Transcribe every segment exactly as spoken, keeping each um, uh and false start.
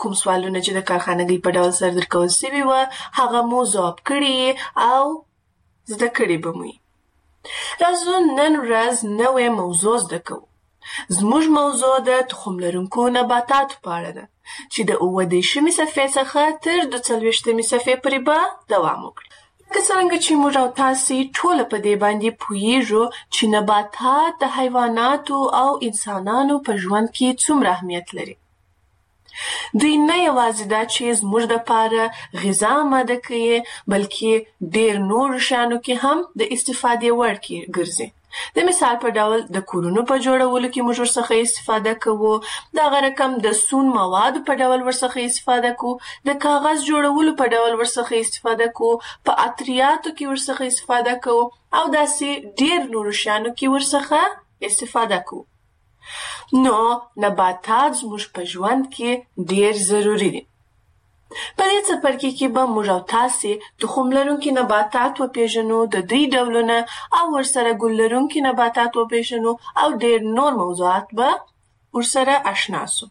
کوم سوالونه چې د کارخانګۍ په ډول سره درکول سوي وه هغه مو ځواب کړي او زده کړي به مو. راځو نن ورځ نوې موضوع زده کوو. زموږ موضوع د تخم لرونکو نباتاتو په اړه ده چې د اووه دېرشمې صفحې څخه تر دوه څلوېښتمې صفحې پورې به دوام وکړي. لکه څرنګه چې موږ او تاسې ټوله په دې باندې پوهیږو چې نباتات د حیواناتو او انسانانو په ژوند کې څومره اهمیت لري. دوی نه یوازې دا چې زموږ دپاره غذا آماده کوي بلکې ډېر نورو شیانو کې هم د استفادې وړ کې ګرځي. د مثال په ډول د کورونو په جوړولو کې موږ ورڅخه استفاده کوو، دغه رقم د سون موادو په ډول ورڅخه استفاده کوو، د کاغذ جوړولو په ډول ورڅخه استفاده کوو، په عطریاتو کې ورڅخه استفاده کوو او داسې ډېر نورو شیانو کې ورڅخه استفاده کوو. نو نباتات زموږ په ژوند کې ډېر ضروري دي. په دې څپرکي کې به موږ او تاسې تخم لرونکي نباتات وپېژنو، د دوی ډولونه او ورسره ګل لرونکي نباتات وپېژنو او ډېر نور موضوعات به ورسره اشنا سو.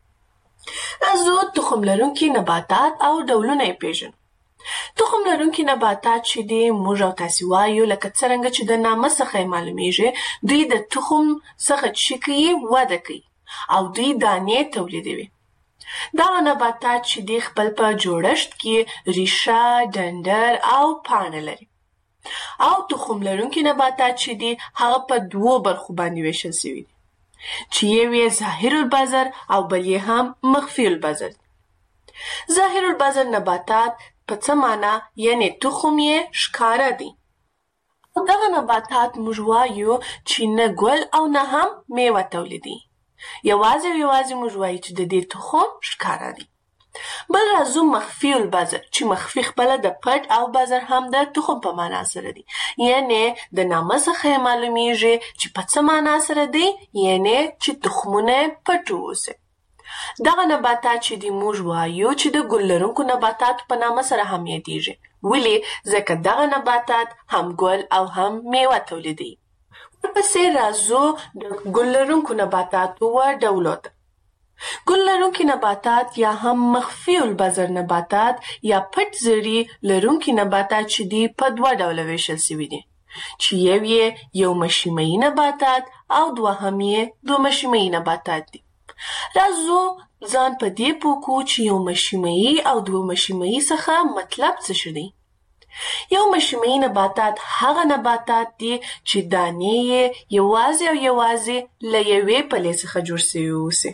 راځو تخم لرونکي نباتات او ډولونه یې پېژنو. تخم لرونکي نباتات چې دي موږ او تاسې وایو لکه څرنګه چې د نامه څخه یې معلومیږي دوی د تخم څخه چې کوي وده کوي او دوی دانې تولیدوي. دغه نباتات چې دي خپل په جوړښت کې ریشه، ډنډر او پاڼه لري او تخم لرونکي نباتات چې دي هغه په دوو برخو باندې ویشل سوي دي چې یو یې ظاهر البذر او بل یې هم مخفي البذر. ظاهر البذر نباتات په څه معنا یعنې تخم یې ښکاره دی. دغه نباتات موږ وایو چې نه ګل او نه هم میوه تولیدي. یوازې او یوازې موږ وایو چې د دې تخم ښکاره دی. بل راځو مخفي البذر چې مخفي خپله د پټ او بذر هم د تخم په معنا سره دی. یعنې د نامه څخه یې معلومیږي چې په څه معنا سره دی، یعنې چې تخمونه پټ واوسي. دغه نباتات چې دی موږ وایو چې د ګل لرونکو نباتاتو په نامه سره هم یادیږي. ولې؟ ځکه دغه نباتات هم ګل او هم میوه تولیدوي. ورپسې راځو د ګل لرونکو نباتاتو و ډولو ته. ګل لرونکي نباتات یا هم مخفي البذر نباتات یا پټ زړي لرونکي نباتات چې دي په دوه ډوله ویشل سوي دي چې یو یې یو مشیمه‌ایي نباتات او دوهم یې دوه مشیمه‌ایي نباتات دي. راځو ځان په دې پوه کړو چې یو مشیمه‌ایي او دوه مشیمه‌ایي څخه مطلب څه شی دی. یو مشیمه‌ایي نباتات هغه نباتات دي چې دانې یې یوازې او یوازې له یوې پلې څخه جوړ سوي اوسي،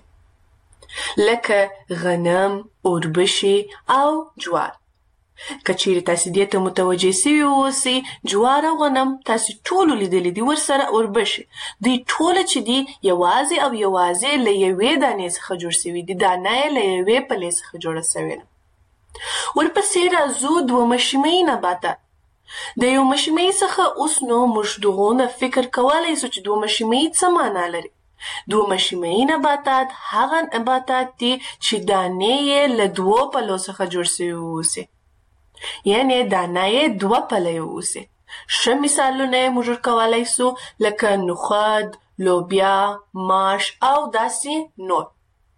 لکه غنم، اوربشې او جوار. که چیرې تاسې دې ته متوجه سوي اوسئ جوار او غنم تاسې ټولو لیدلي دي، ورسره اوربشې، دوی ټوله چې دي یوازې او یوازې له یوې دانې څخه جوړ سوي دي، دانه یې له یوې پلې څخه جوړه سوې ده. ورپسې راځو دوه مشیمه‌ایي نباتات. د یو مشیمه‌ایي څخه اوس نو موږ دغونه فکر کولی سو چې دوه مشیمه‌ایي څه معنا لري. دوه مشیمه‌ایي نباتات هغه نباتات دي چې دانې یې له دوو پلو څخه جوړ سوي اوسي، یعنې دانه یې دوه پلې اوسي. ښه مثالونه یې موږ ورکولی سو لکه نخود، لوبیا، ماش او داسې نور.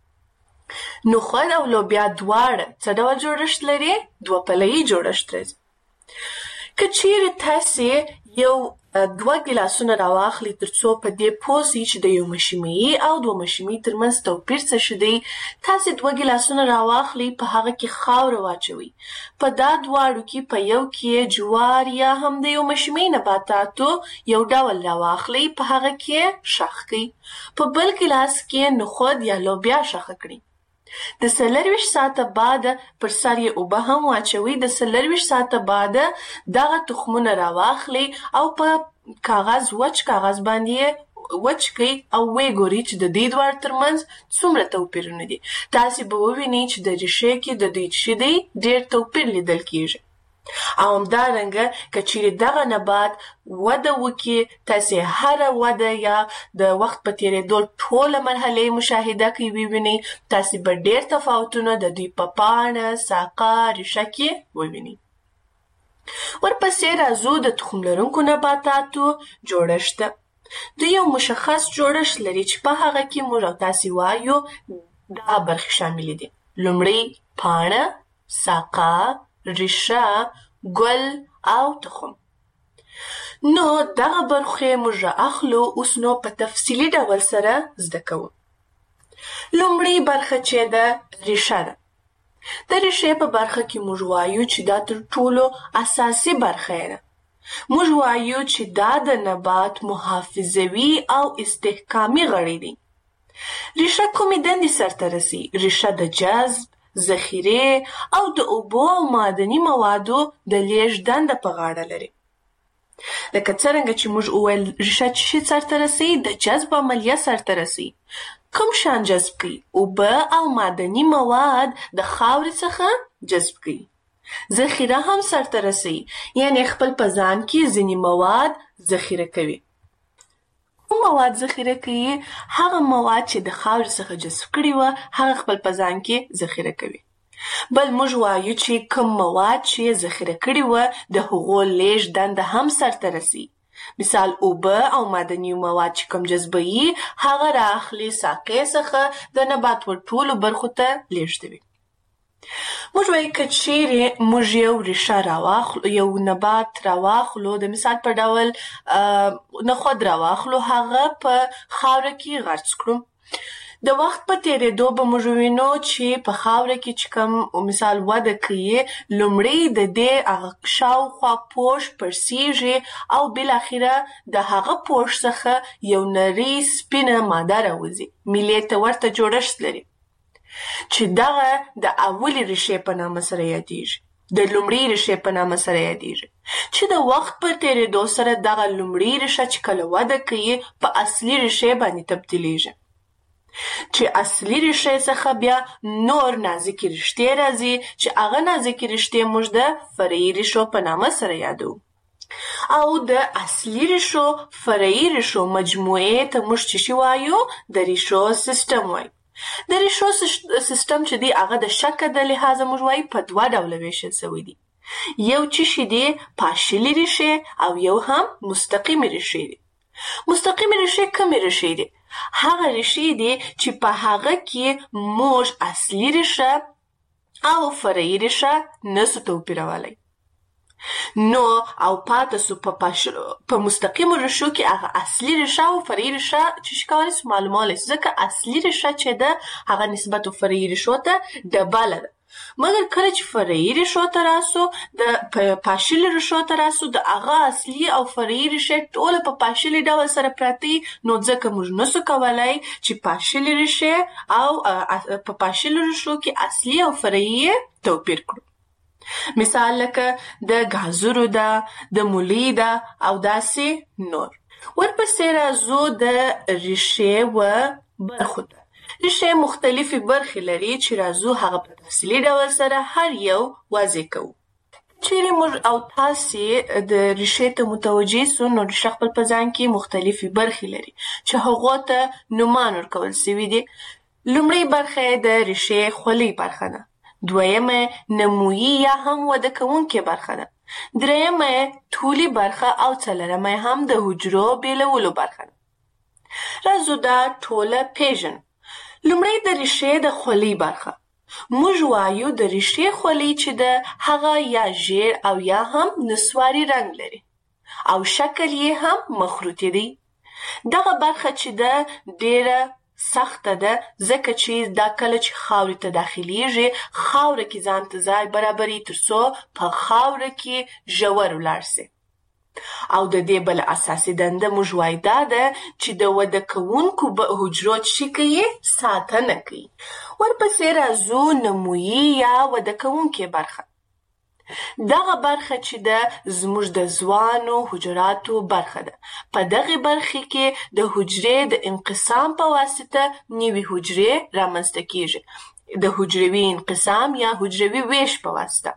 نخود او لوبیا دواړه څه ډول جوړښت لري؟ دوه پله‌یي جوړښت لري. که چیرې تاسې یو دوه ګیلاسونه راواخلئ تر څو په دې پوه سئ چې د یو مشیمه‌ایي او دوه مشیمه‌ایي ترمنځ توپیر څه شی دی، تاسې دوه ګیلاسونه راواخلئ، په هغه کې خاوره واچوئ، په دا دواړو کې په یو کې جوار یا هم د یو مشیمه‌ایي نباتاتو یو ډول راواخلئ، په هغه کې شخ کړئ، په بل ګیلاس کې نخود یا لوبیا شخه کړئ. د څلرویشت ساعته بعد پر سر یې اوبه هم واچوئ. د څلرویشت ساعته بعد دغه تخمونه راواخلئ او په کاغذ وچ کاغذ باندې وچ کړئ او ویې ګورئ چې د دې دواړو ترمنځ څومره توپیرونه دي. تاسې به ووینئ چې د ریښې کې د دوی چې دی ډېر توپیر لیدل کیږي. او همدارنګه که چیرې دغه نبات وده وکړي، تاسې هره وده یا د وخت په تېرېدو ټوله مرحلې مشاهده کوئ، ووینئ تاسې به ډېر تفاوتونه د دوی په پاڼه، ساقه، ریښه کې ووینئ. ورپسې راځو د تخم لرونکو نباتاتو جوړښت ته. دوی یو مشخص جوړښت لري چې په هغه کې موږ او تاسې وایو دغه برخې شاملې دي. لومړی پاڼه، ساقه، ریشه، ګل او تخم. نو دغه برخې موږ رااخلو. اوس نو په تفصیلي ډول سره زده کوو. لومړی برخه چې ده ریشه ده. د ریښې په برخه کې موږ وایو چې دا تر ټولو اساسي برخه ده. موږ وایو چې دا د نبات محافظوي او استحکامي غړي دي. ریشه کومې دندې سرته رسي؟ ریشه د جذب، ذخیرې او د اوبو او معدني موادو د لیږد دنده په غاړه لري. لکه څرنګه چې موږ وویل ریشه چې شي سرته رسي؟ د جذب عملیه سرته رسي. کوم شان جذب کوي؟ اوبه او معدني مواد د خاورې څخه جذب کوي. ذخیره هم سرته رسي، یعنی خپل په ځان کې ځینې مواد ذخیره کوي. کوم مواد ذخیره کوي؟ هغه مواد چې د خاورې څخه جذب کړي وه هغه خپل په ځان کې ذخیره کوي. بل موږ وایو چې کوم مواد چې ذخیره کړي وه د هغو لیږد دنده هم سرته رسي. مثال اوبه او معدني مواد چې کوم جذبوي هغه رااخلي ساقې څخه د نبات ور ټولو برخو ته لیږدوي. موږ وایو که چیرې موږ یو ریشه راواخلو، یو نبات راواخلو، د مثال په ډول نخود راواخلو، هغه په خاوره کې غرس کړو. د وخت په تیریدو به موږ وینو چې په خاوره کې چې کوم مثال وده کوي، لومړی د دې هغه شاوخوا پوښ پړسیږي او بالاخره د هغه پوښ څخه یو نرۍ سپینه ماده راوځي، میلې ته ورته جوړښت لري چې دغه د اولې ریښې په نامه سره یادیږي، د لومړۍ ریښې په نامه سره یادیږي، چې د وخت په تیریدو سره دغه لومړۍ ریښه چې کله وده کوي په اصلي ریښې باندې تبدیلیږي، چې اصلي ریښې څخه بیا نور نازکې رشتې راځي چې هغه نازکې رشتې موږ د فرعي ریښو په نامه سره یادو. او د اصلي ریښو فرعي ریښو مجموعې ته موږ چې شي وایو؟ د ریښو سیستم وایو. د ریښو سیستم چې دی هغه د شکل د لحاظه موږ وایو په دوه ډوله ویشل شوی دی. یو چې شي دی پاشلي ریښې او یو هم مستقیمې ریښې دي. مستقیمې ریښې کومې ریښې دي؟ هغه ریښې دي چې په هغه کې موږ اصلي ریښه او فرعي ریښه نسو توپیرولی. نو او پاته سو په پاشلو په مستقیمو ریښو کې هغه اصلي ریښه او فرعي ریښه چې شي کولی سو معلومولی سو، ځکه اصلي ریښه چې ده هغه نسبت فرعي ریښو ته ډبله ده. مګر کله چې فرعي ریښو ته راسو، د پاشلي ریښو ته راسو، د هغه اصلي او فرعي ریښې ټوله په پاشلي ډول سره پراته وي، نو ځکه موږ نسو کولی چې پاشلي ریښې او په پاشلو ریښو کې اصلي او فرعي توپیر کړو. مثال لکه د ګازرو ده، د مولی ده او داسې نور. ورپسې راځو د ریښې و برخو ته. ریښې مختلفې برخې لري چې راځو هغه په تفصیلي ډول سره هر یو واضح کوو. چیرې موږ او تاسې د ریښې ته متوجه سو، نو ریښه خپل په ځان کې مختلفې برخې لري چې هغو ته نومان ورکول سوي دي. لومړۍ برخه یې د ریښې خولۍ برخه ده. دویمه نمویي یا هم وده کوونکې برخه ده. دریمه طولي برخه او څلورمه هم د حجرو بیلولو برخه ده. راځو دا ټوله پیژنو. لومړی د ریښې د خولۍ برخه. موږ وایو د ریښې خولۍ چې ده هغه یا ژیړ او یا هم نسواري رنګ لري او شکل یې هم مخروطي دی. دغه برخه چې ده ډیره سخته ده، ځکه چې دا کله چې خاورې ته داخلیږي خاوره کې ځان ته ځای برابري تر څو په خاوره کې ژور ولاړ سي. او د دې بله اساسي دنده موږ وایو دا ده چې د وده کوونکو حجرو چې کوي ساتنه کوي. ورپسې راځو نمویي یا وده کوونکې برخه. دغه برخه چې ده زموږ د ځوانو حجراتو برخه ده. په دغه برخه کې د حجرې د انقسام په واسطه نوې حجرې رامنځته کیږي، د حجروي انقسام یا حجروي ویش په واسطه.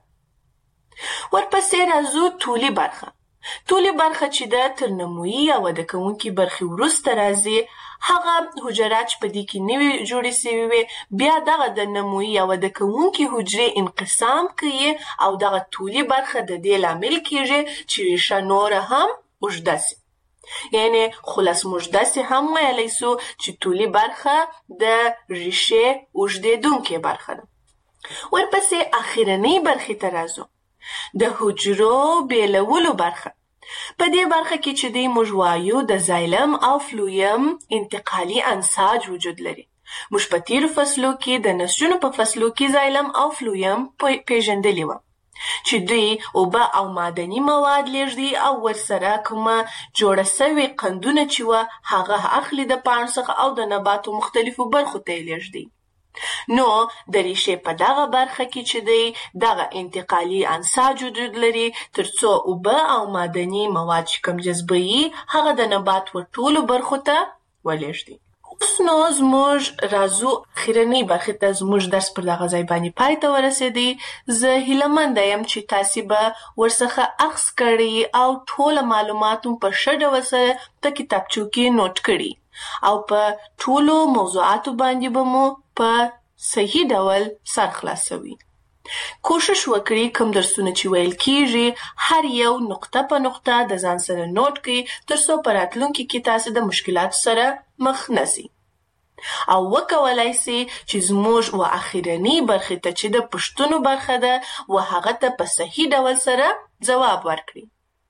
ورپسې راځو طولي برخه. طولي برخه چې ده تر نمویي یا وده کوونکې برخې وروسته راځي. هغه حجرات چې په دې کې نوي جوړې سوي وي بیا دغه د نمویي یا وده کوونکې حجرې انقسام کوي او دغه طولي برخه د دې لامل کیږي چې ریښه نوره هم اوږده سي. یعنې خلاص موږ داسې هم ویلی سو چې طولي برخه د ریښې اوږدېدونکې برخه ده. ورپسې اخرنۍ برخې ته راځو، د حجرو بیلولو برخه. په دې برخه کې چې دی موږ وایو د زایلم او فلویم انتقالي انساج وجود لري. موږ په تیرو فصلو کې د نسجونو په فصلو کې زایلم او فلویم پیژندلي وه چې دوی اوبه او معدني مواد لیږدي او ورسره کومه جوړه سوې قندونه چې وه هغه اخلي د پاڼو څخه او د نباتو مختلفو برخو ته یې لیږدي. نو د ریښې په دغه برخه کې چې دی دغه انتقالي انساج وجود لري تر څو اوبه او معدني مواد چې کوم جذبوي هغه د نبات ور ټولو برخو ته ولیږدي. اوس نو زموږ راځو اخرنۍ برخې ته. زموږ درس پر دغه ځای باندې پای ته ورسېدی. زه هیلهمنده یم چې تاسې به ورڅخه اخذ کړي او ټوله معلومات مو په ښه ډول سره په کتابچو کې نوټ کړي او په ټولو موضوعاتو باندې به مو په صحیح ډول سر خلاصوي. کوشش وکړئ کوم درسونه چې ویل کیږي هر یو نقطه په نقطه د ځان سره نوٹ کړئ تر څو په راتلونکي کې تاسو د مشکلاتو سره مخ نشئ او وکولای سئ چې زموږ و اخرنۍ برخې ته چې د پوښتنو برخه ده و هغه ته په صحیح ډول سره ځواب ورکړئ.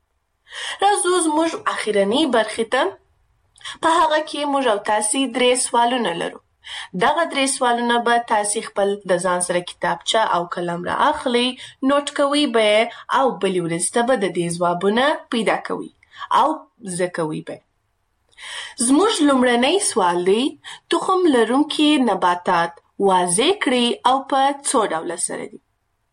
راځو زموږ اخرنۍ برخې ته. په هغه کې موږ او تاسې درې سوالونه لرو. دغه درې سوالونه به تاسې خپل د ځان سره کتابچه او قلم را اخلئ، نوٹ کوئ به او بلې ورځې ته به د دې ځوابونه پیدا کوئ او زده کوئ به. زموږ لومړنی سوال دی تخم لرونکي نباتات واضح کړئ او په څو ډوله سره دي.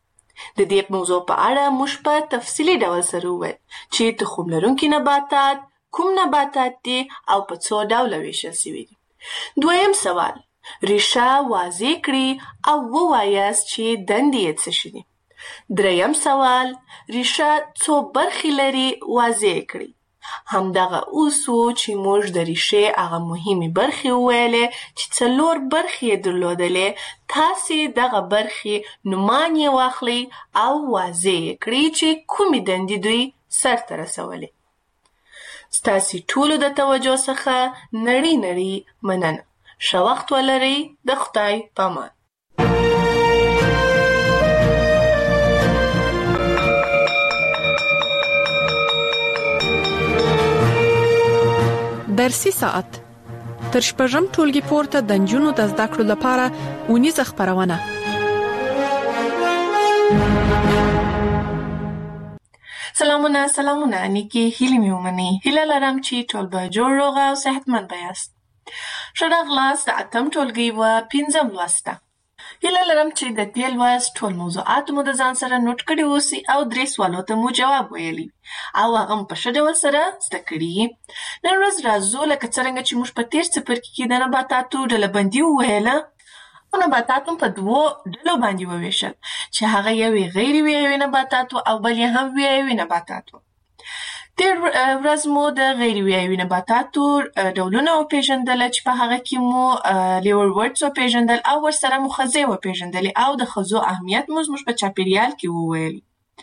د دې موضوع په اړه موږ په تفصیلي ډول سره وویل چې تخم لرونکي نباتات کوم نباتات دي او په څو ډوله ویشل شوي دي. دویم سوال ریشه واضح کړئ او ووایاست چې دندې یې څه شي دي. دریم سوال ریشه څو برخې لري واضح کړئ. همدغه اوس و چې موږ د ریښې هغه مهمې برخې وویلې چې څلور برخې یې درلودلې. تاسې دغه برخې نومان یې واخلئ او واضح یې کړئ چې کومې دندې دوی سرته رسولې. ستاسې ټولو د توجه څخه نړۍ نړۍ مننه. ښه وخت ولرئ. د خدای په امان. درسي ساعت تر شپږم ټولګي پورته د نجونو د زده کړو لپاره اونیزه خپرونه. سلامونه سلامونه نیکی هیلې مې ومنئ. هیله لرم چې ټول به جوړ روغ او صحتمند به یاست. ښه راغلاست د اتم ټولګي و پنځم لوست ته. هیله لرم چې د دې لوست ټول موضوعات مو د ځان سره نوٹ کړي اوسئ او درې سوالو ته مو جواب ویلی او هغه مو په ښه ډول سره زده کړي. نن ورځ راځو لکه څرنګه چې موږ په تېر څپرکي کې د نباتاتو ډلهبندي وویله او نباتات هم په دوو ډلو باندې وویشل چې هغه یو یې غیر ویایوي نباتات او بل یې هم ویایوي نباتات و. تېر ورځ مو د غیر ویایوي نباتاتو ډولونه وپېژندله چې په هغه کې مو لیورورډز وپېژندل او ورسره مو خزې وپېژندلې او د خزو اهمیت مو زموږ په چاپېریال کې وویل.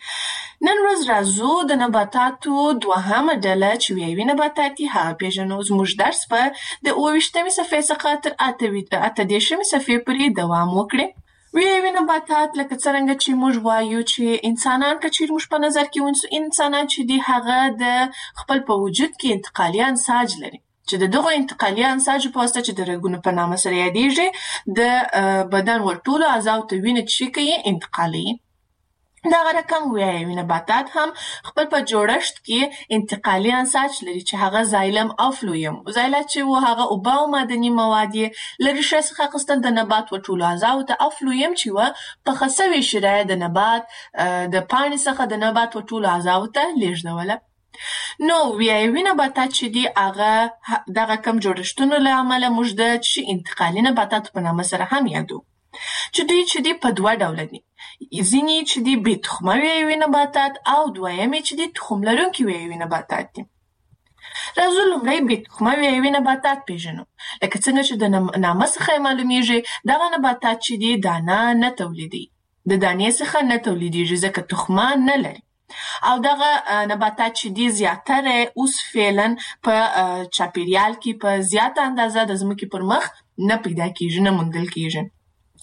نن ورځ راځو د نباتاتو دوهمه ډله چې ویایوي نباتات دي هغه پېژنو. زموږ درس به د اوه ویشتمې صفحې څخه تر اته دېرشمې صفحې پورې دوام وکړي. ویایوي نباتات لکه څرنګه چې موږ وایو چې انسانان که چیرې موږ په نظر کې ونیسو انسانان چې دي هغه د خپل په وجود کې انتقالي انساج لري چې د دغو انتقالي انساجو په واسطه چې د رګونو په نامه سره یادېږي د بدن ور ټولو اعضاو ته وینه چې کوي انتقالوي. دغه رقم ویایوي نباتات هم خپل په جوړښت کې انتقالي انساج لري چې هغه زایلم او فلویم. زایلم چې و هغه اوبه او معدني مواد یې له ریښې څخه اخیستل د نبات و ټولو اعضاو ته او فلویم چې و پخه سوې شیره د نبات د پاڼې څخه د نبات و ټولو اعضاو ته لیږدوله. نو ویایوي نباتات چې دي هغه دغه کم جوړښتونو له امله موږ د انتقالي نباتاتو په نامه سره هم یادو چې دوی چې دي په دوه ډوله دي. ځینې چې دي بې تخمه ویایوي نباتات او دویمې چې دي تخم لرونکي ویایوي نباتات دي. راځو لومړی بې تخمه ویایوي نباتات پېژنو. لکه څنګه چې د نامه څخه یې معلومیږي دغه نباتات چې دي دانه نه تولیدوي. د دانې څخه نه تولیدېږي ځکه تخمه نه لري او دغه نباتات چې دي زیاتره اوس فعلا په چاپېریال کې په زیاته اندازه د ځمکې پر مخ نه پیدا کېږي نه موندل کېږي.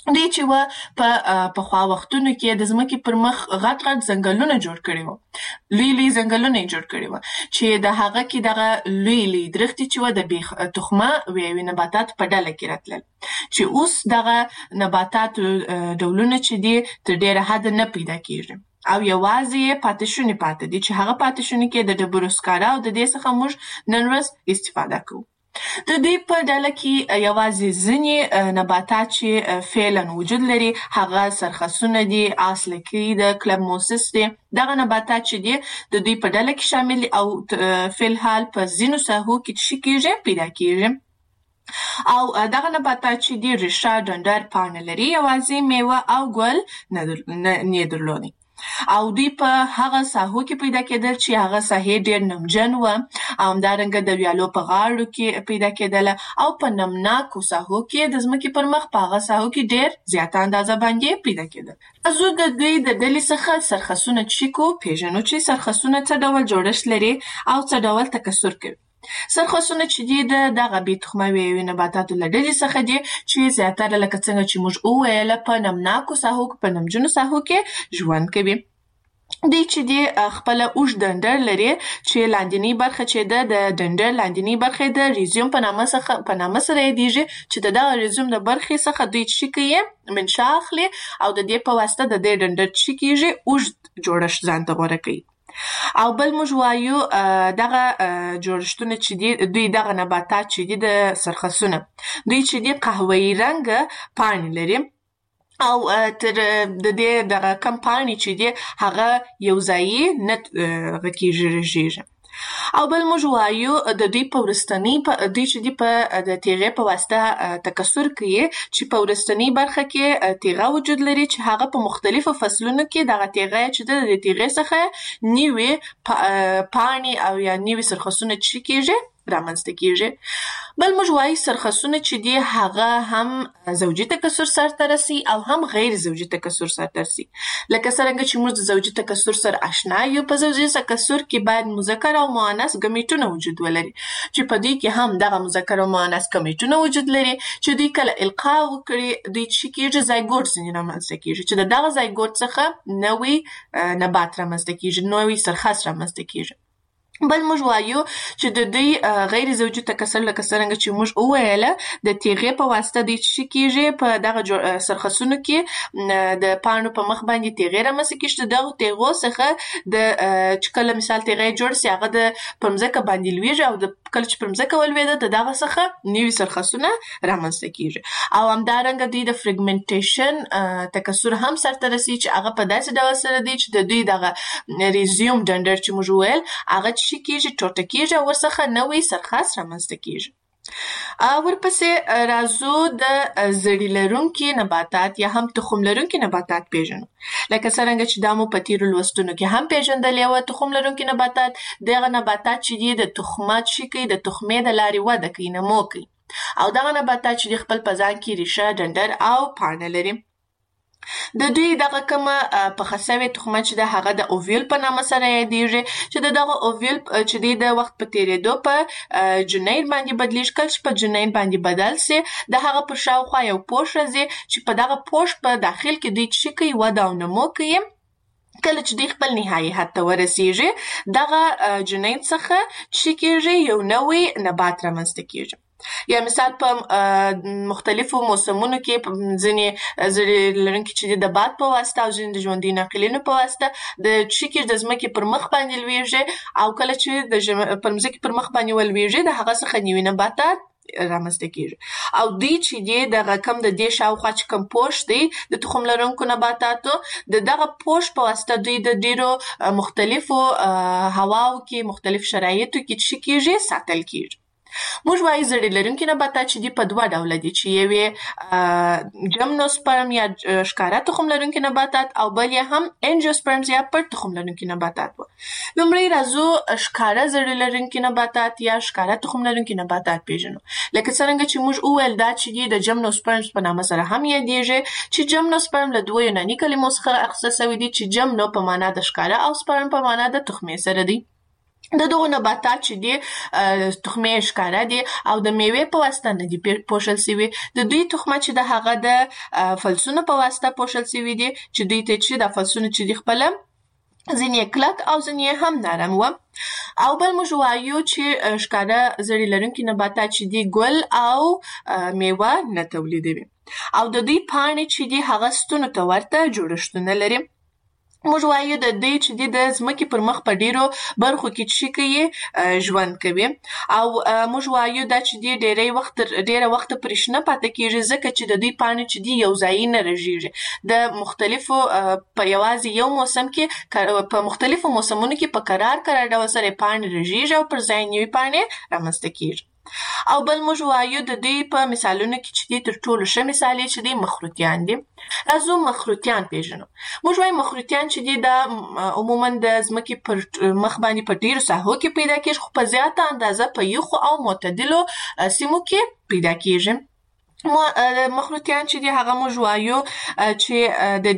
دوی چې و په پخوا وختونو کې د ځمکې پر مخ غټ غټ ځنګلونه جوړ کړي وو، لوی لوی ځنګلونه یې جوړ کړي وو چې د هغه کې دغه لوی لوی درختې چې و د بې تخمه یوې نباتاتو په ډله کې راتلل، چې اوس دغه نباتاتو ډولونه چې دي تر ډېره حده نه پیدا کېږي او یوازې یې پاتې شوني پاتې دي، چې هغه پاتې شوني کې د ډبرو سکاره او د دې څخه موږ نن ورځ استفاده کوو. د دې په ډله کې یوازې ځینې نباتات چې فعلاً وجود لري هغه سرخسونه دي، آس لکۍ ده، کلبموسس دي. دغه نباتات چې دي د دوی په ډله کې شامل دي او فعلحال په ځینو ساحو کې څه کېږي پیدا کېږي. او دغه نباتات چې دي ریښه، ډنډر، پاڼه لري، یوازې میوه او ګل نه درلودي او دوی په هغه ساحو کې پیدا کېدل چې هغه ساحې ډېر نمجن وه او همدارنګه د ویالو په غاړو کې پیدا کېدله او په نمناکو ساحو کې د ځمکې پر مخ په هغه ساحو کې ډېر زیاته اندازه باندې پیدا کېدل. زه د دوی د ډلې څخه سرخسونه چې کو پیژنو چې سرخسونه څه ډول جوړښت لري او څه ډول تکثر کوي. سرخسونه چې دي د دغه بې تخمه یوې نباتاتو له ډلې څخه دي چې زیاتره لکه څنګه چې موږ وویله په نمناکو ساحو په نمجنو ساحو کې ژوند کوي. دوی چې دي خپله اوږد ډنډر لري چې لاندینۍ برخه چې ده د ډنډر لاندینۍ برخه د ریزیوم په نامه څخه په نامه سره یادیږي چې د دغه ریزیوم د برخې څخه دوی څه کوي منشا اخلي او د دې په واسطه د دې ډنډر څه کېږي اوږد جوړښت ځان ته غوره کوي. او بل موږ وایو دغه جوړښتونه چې دي دوی دغه نباتات چې دي د سرخسونه دوی چې دي قهوه‌ایي رنګه پاڼې لري او تر د دې دغه کم پاڼې چې دي هغه یو ځایي نه کېږي رژېږي. او بل موږ وایو د دوی په وروستنۍ دوی چې دي په د تیغې په واسطه تکثر کوي چې په وروستنۍ برخه کې تیغه وجود لري چې هغه په مختلفو فصلونو کې دغه تیغه چې د تیغې څخه نوې پاڼې او یا نوې سرخسونه چې کېږي رامنځته کېږي. بل موږ وایو سرخسونه چې دي هغه هم زوجي تکثر سرته رسي او هم غیر زوجي تکثر سرته رسي. لکه څرنګه چې موږ د زوجي تکثر سره آشنا یو، په زوجي تکثر کې باید مذکر او مؤنث ګمیټونه وجود ولري چې په دوی کې هم دغه مذکر او مؤنث ګمیټونه وجود لري چې دوی کله القا وکړي دوی چې کېږي زایګوټ ځینې رامنځته کېږي چې د دغه زایګوټ څخه نوی نبات رامنځته کېږي، نوی سرخس رامنځته کېږي. بل موږ وایو چې د دوی غیر زوجي تکثر لکه څرنګه چې موږ وویله د تیغې په واسطه دوی څه کېږي په دغه سرخسونو کې د پاڼو په مخ باندې تیغې رامنځته کېږي چې دغو تیغو څخه د چې کله مثال تیغې جوړ سي هغه د پر مځکه باندې لویږي او د کله چې پر مځکه ولوېده د دغه څخه نوي سرخسونه رامنځته کېږي. او همدارنګه دوی د فریګمنټیشن تکثر هم سرته رسي چې هغه په داسې ډول سره دی چې د دوی دغه ریزیوم ډنډر چې موږ وویل هغه چې کېږي ټوټه کېږي او ورڅخه نوی سرخس رامنځته کېږي. ورپسې راځو د زړي لرونکي نباتات یا هم تخم لرونکي نباتات پیژنو. لکه څرنګه چې دا مو په تیرو لوستونو کې هم پیژندلې وه. تخم لرونکي نباتات دغه نباتات چې دي د تخمات شي کوي د تخمې د لارې وده کوي، نمو کوي او دغه نباتات چې خپل په ځان کې ریښه، ډنډر او پاڼه لري. د دوی دغه کومه پخه سوې تخمه چې ده هغه د اوویل په نامه سره یادیږي چې د دغه اوویل چې دی د وخت په تیرېدو په جنین باندې بدلیږي. کله چې په جنین باندې بدل سي د هغه پر شاوخوا یو پوښ راځي چې په دغه پوښ په داخل کې دوی څه کوي وده او نمو کوي. کله چې دوی خپل نهایي حد ته ورسیږي دغه جنین څخه څه کېږي یو نوی نبات رامنځته کېږي. یا مثال په مختلفو موسمونو کې ځینې زړي لرونکي چې د باد په واسطه او ځینې د ژوندي ناقلینو په واسطه د څه کېږي د ځمکې پر مخ باندې لویږي او کله چې د پر ځمکې پر مخ باندې ولویږي د هغه څخه نوي نباتات رامنځته کېږي. او دوی چې دی دغه کم د دې شاوخوا چې کوم پوښ دی د تخم لرونکو نباتاتو د دغه پوښ په واسطه دوی د ډېرو مختلفو هواو کې مختلف شرایطو کې څه کېږي ساتل کېږي. موږ وایو زړي لرونکي نباتات چې دي په دوه ډوله دي چې یو جمنوسپرم یا ښکاره تخم لرونکي نباتات او بل یې هم انجیوسپرمز یا پټ تخم لرونکي نباتات وو. لومړی راځو ښکاره زړي لرونکي نباتات یا ښکاره تخم لرونکي نباتات پیژنو. لکه څرنګه چې موږ وویل دا چې دي د جمنوسپرمز په نامه سره هم یادیږي چې جمنوسپرم له دوو یوناني کلمو څخه اخیستل سوی دي چې جمنو په معنا د ښکاره او سپرم په معنا د تخمې سره دی. د دغو نباتات چې دي تخمې ښکاره دي او د میوې په واسطه نه دي پوښل سوي. د دوی تخمه چې د هغه د فلسونو په واسطه پوښل سوي دي چې دوی ته چې د فلسونو چې دي خپله ځینې کلک او ځینې هم نرم و. او بل موږ وایو چې ښکاره زړي لرونکي نباتات چې دي ګل او میوه نه تولیدوي او د دوی پاڼې چې دي هغه ستونو ته ورته جوړښتونه لري. موږ وایو د دوی چې دي د ځمکې پر مخ په ډیرو برخو کې چې کوي ژوند کوي او موږ وایو دا چې دي ډیری وخت ډیره وخت پرې شنه پاتې کیږي ځکه چې د دوی پاڼې چې دي یو ځای نه رژیږي. د مختلفو په یوازې یو موسم کې په مختلفو موسمونو کې په قرار قرار ډول سره پاڼې رژیږي او پر ځای نوې پاڼې رامنځته کیږي. او بل موږ وایو د دوی په مثالونو کې چې دي تر ټولو ښه مثال یې چې دي مخروطیان دي. راځو مخروطیان پیژنو. موږ وایو مخروطیان چې دي دا عموما د ځمکې پر مخ باندې په ډیرو ساحو کې پیدا کیږي خو په زیاته اندازه په یخو او معتدلو سیمو کې پیدا کیږي. مخروطیان چې دي هغه موږ وایو چې د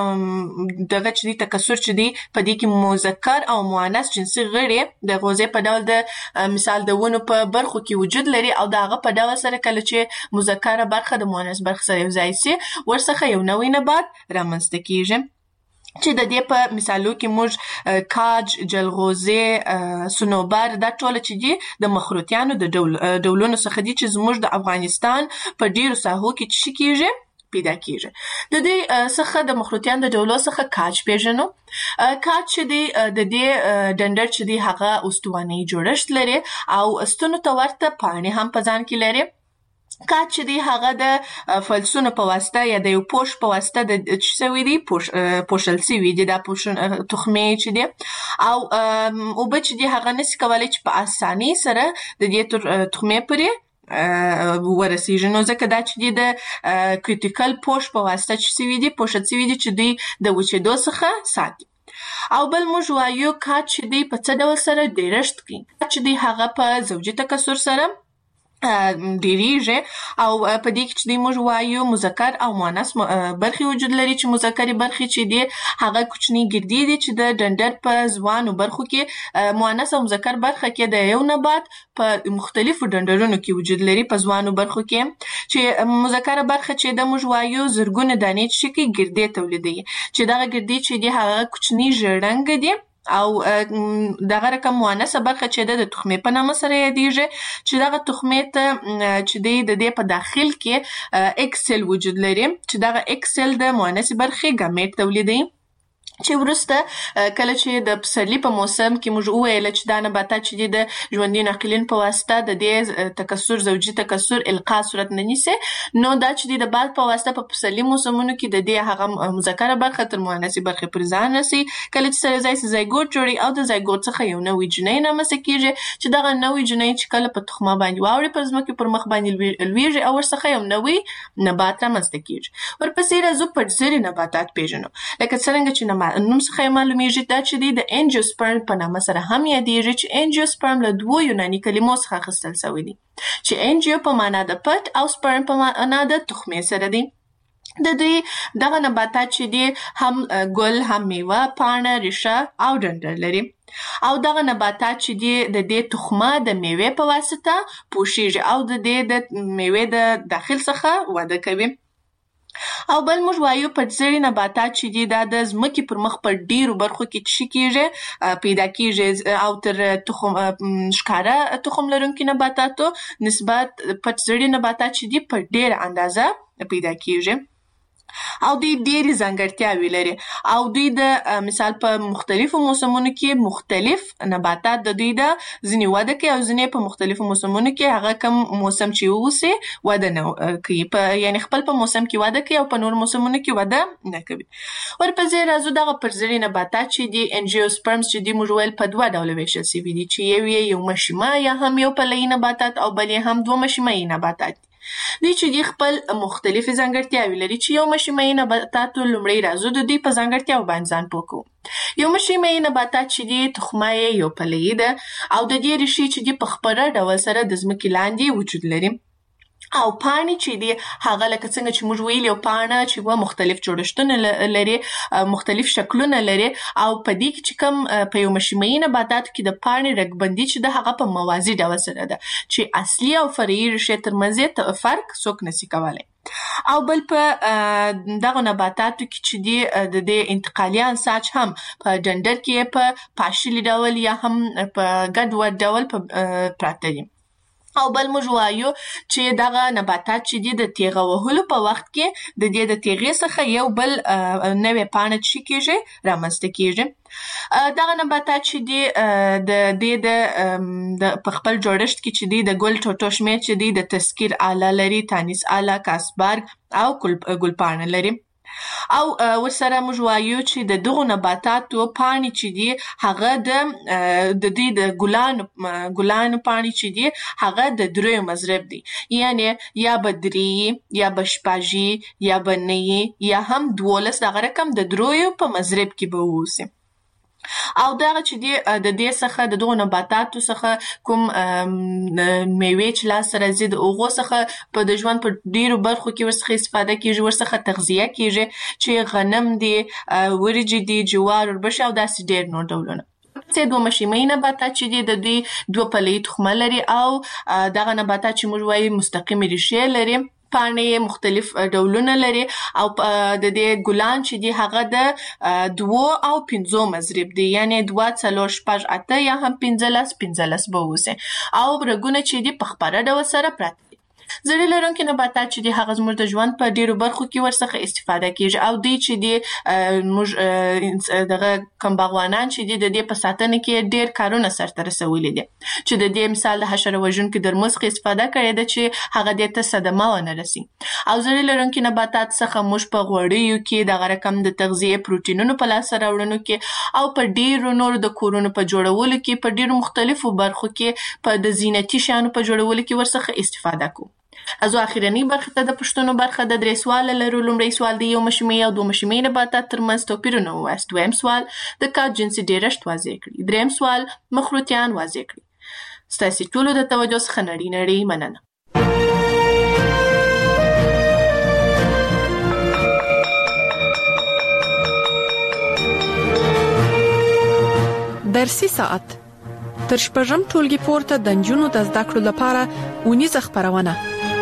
دې دغه چې دي تکثر چې دي په دې کې مذکر او مؤنث جنسي غړي د غوزې په ډول د مثال د ونو په برخو کې وجود لري او د هغه په ډول سره کله چې مذکره برخه د مؤنث برخه سره یو ځای سي ورڅخه یو نوی نبات رامنځته کیږي چې د دې په مثالو کې موږ کاج، جلغوزي، صنوبر دا ټول چې دي د مخروطیانو د ډول ډولونو څخه دي چې زموږ د افغانستان په ډیرو ساحو کې چې کیږي پیدا کیږي. د دې څخه د مخروطیان د ډولو څخه کاج پیژنو. کاج چې دی د دې ډنډر چې دی هغه استواني جوړښت لري او ستونو ته ورته پاڼې هم په ځان کې لري. کاج چې دی هغه د فلسونو په واسطه یا د یو پوش په واسطه د چې سوي دي پوښل سوي دي دا تخمې چې دي او اوبه چې دي هغه نسي کولی چې په اسانۍ سره د دې تخمې پورې ورسیږي نو ځکه دا چې دي د کریټیکل پوش په واسطه چې سوي دي پوښل سوي دي چې دوی د وچېدو څخه ساتي. او بل موږ وایو کاج چې دی په څه ډول سره ډیرښت کوي. کاج چې دی هغه په زوجي تکثر سره ډیریږي او په دې کې چې موږ وایو مذکر او مؤنث برخې وجود لري چې مذکرې برخې چې دي هغه کوچني ګردې دي چې د ډنډر په ځوانو برخو کې مؤنث او مذکر برخه کې د یو نبات په مختلفو ډنډرونو کې وجود لري په ځوانو برخو کې چې مذکر برخه چې د موږ وایو زرګونه دانې چې کې ګردې تولیدوي چې دغه ګردې چې دي هغه کوچني ژړنګ دي او دغه رقم مؤنثه برخه چې د تخمې په نامه سره یادیږي چې دغه تخمې ته چې دی د دې په داخل کې اکسل وجود لري چې دغه اکسل د مؤنثه برخې ګامیټ تولیدوي چې وروسته کله چې د پسرلي په موسم کې موږ وویل چې دا نباتات چې دي د ژوندي ناقلین په واسطه د دې تکثر زوجي تکثر القاء صورت نه نیسي نو دا چې دي د باد په واسطه په پسرلي موسمونو کې د دې هغه مذکره برخه تر مؤنثه برخې پر ځان رسي کله چې سره ځای زایګوټ جوړي او د زایګوټ څخه یو نوی جنۍ رامنځته کیږي چې دغه نوی جنۍ چې کله په تخمه باندې واوړي په ځمکه پر مخ باندې لویږي او ورڅخه یو نوی نبات رامنځته کیږي. ورپسې راځو پټزري نباتات پیژنو لکه څنګه چې نوم څخه معلومیږي دا چې دی د انجیوسپرم په نامه سره هم یادیږي چې انجیوسپرم له دوو یوناني کلمو څخه اخیستل شوی دی چې انجیو په معنا د پټ او سپرم په معنا د تخمې سره دی. د دوی دغه نباتات چې دي هم ګل هم میوه پاڼه ریشه او ډنډر لري او دغه نباتات چې دي د دې تخمه د میوې په واسطه پوښیږي او د دې د میوې د داخل څخه وده کوي. او بل موږ وایو پټزري نباتات چې دي دا د ځمکې پر مخ په ډیرو برخو کې چې کیږي پیدا کیږي او تر تخم ښکاره تخم لرونکي نباتاتو نسبت پټزري نباتات چې دي په ډیره اندازه پیدا کیږي او دوی ډېرې ځانګړتیاوې لري او دوی د مثال په مختلفو موسمونو کې مختلف نباتات د دوی د ځینې وده کوي او ځینې په مختلفو موسمونو کې هغه کوم موسم چې ووسي وده نه کوي په یعنی خپل په موسم کې وده کوي او په نور موسمونو کې وده نه کوي. ورپسې راځو دغه پټزري نباتات چې دي انجیوسپرمز چې دي موږ ویل په دوه ډوله ویشل سوي دي چې یو یې یو مشیمه یا هم یو پلهیي نباتات او بل یې هم دوه مشیمهیي نباتات دي. دوی چې دي خپل مختلفې ځانګړتیاوې لري چې یو مشیمهیي نباتاتو لومړی راځو د دوی په ځانګړتیاو باندې ځان پوه کوو. یو مشیمهیي نباتات چې دي تخمه یې یو پلهیي ده او د دې ریښې چې دي په خپره ډول سره د ځمکې لاندې وجود لري او پاڼې چې دي هغه لکه څنګه چې موږ ویلي پاڼه چې و مختلف جوړښتونه لري، مختلف شکلونه لري، او په دې کې چې کوم په یو مشیمیي نباتاتو کې د پاڼې رګبندي چې د هغه په موازي ډول سره ده چې اصلي او فرعي ریښې ترمنځ یې فرق څوک نشي کولی. او بل په دغه نباتاتو کې چې دي د دې انتقالي انساج هم په ډنډر کې په پاشلي ډول یا هم په ګډوډ ډول پراته دي. او بل موږ وایو چې دغه نباتات چې دي د تیغه وهلو په وخت کې د دې د تیغې څخه یو بل نوې پاڼه چې کېږي رامنځته کېږي. دغه نباتات چې دي د دې د په خپل جوړښت کې چې دي د ګل ټوټو شمېر چې دي د تذکیر آله لري، تانیس آله، کاسبرګ او ګلپاڼه لري. او ورسره موږ وایو چې د دغو نباتاتو پاڼې چې دي هغه د د دې د ګلانو ګلانو پاڼې چې دي هغه د دریو مضرب دي، یعنی یا به درې یا به شپږ یا به نهه یا هم دولس، دغه رقم د دریو په مضرب کې به واوسي. او دغه چې دي د دې څخه د دغو نباتاتو څخه کوم میوې چې لاسته راځي د هغو څخه په د ژوند په ډیرو برخو کې ورڅخه استفاده کیږي، ورڅخه تغذیه کیږي چې غنم دي، ورجې دي، جوار، وربشې او داسې ډیر نور ډولونه. چې دوه مشیمیي نباتات چې دي د دوی دوه پلهیي تخمه لري او دغه نباتات چې موږ وایو مستقیمې ریښې لري، پاڼې مختلف ډولونه لري او د دې ګلان چې دي هغه د دوو او پنځو مضرب دي، یعنی دوه، څلور، شپږ، اته یا هم پنځلس پنځلس به اوسي. او رګونه چې دي په خپره ډول سره پراته دي. زړې لرونکي نباتات چې دي هغه زموږ د ژوند په ډیرو برخو کې ورڅخه استفاده کیږي او دوی چې دي موږ دغه کوم باغوانان چې دي د دې په ساتنه کې ډیر کارونه سرته رسولي دي، چې د دې مثال د حشره وژونکي درمل څخه استفاده کړې ده چې هغه دې ته صدمه ونه رسي. او زړې لرونکي نباتات څخه موږ په غوړیو کې دغه رقم د تغذیې پروټینونو په لاسته راوړنو کې او په ډیرو نورو د کورونو په جوړولو کې په ډیرو مختلفو برخو کې په د زینتي شیانو په جوړولو کې ورڅخه استفاده کوو. ازو اخیرنی برخه ته د پښتنو برخه د درې سوال لرو. لومړی سوال د یو مشیمیي او دوه مشیمیي نباتات ترمنځ توپیرونه ووایاست. دویم سوال د کار جنسي ډیرښت واضح کړي. دریم سوال مخروطیان واضح کړي. ستاسې ټولو د توجه څخه نړۍ نړۍ مننه. درسي ساعت تر شپږم ټولګي پورته د نجونو د زده کړو لپاره اونیزه خپرونه.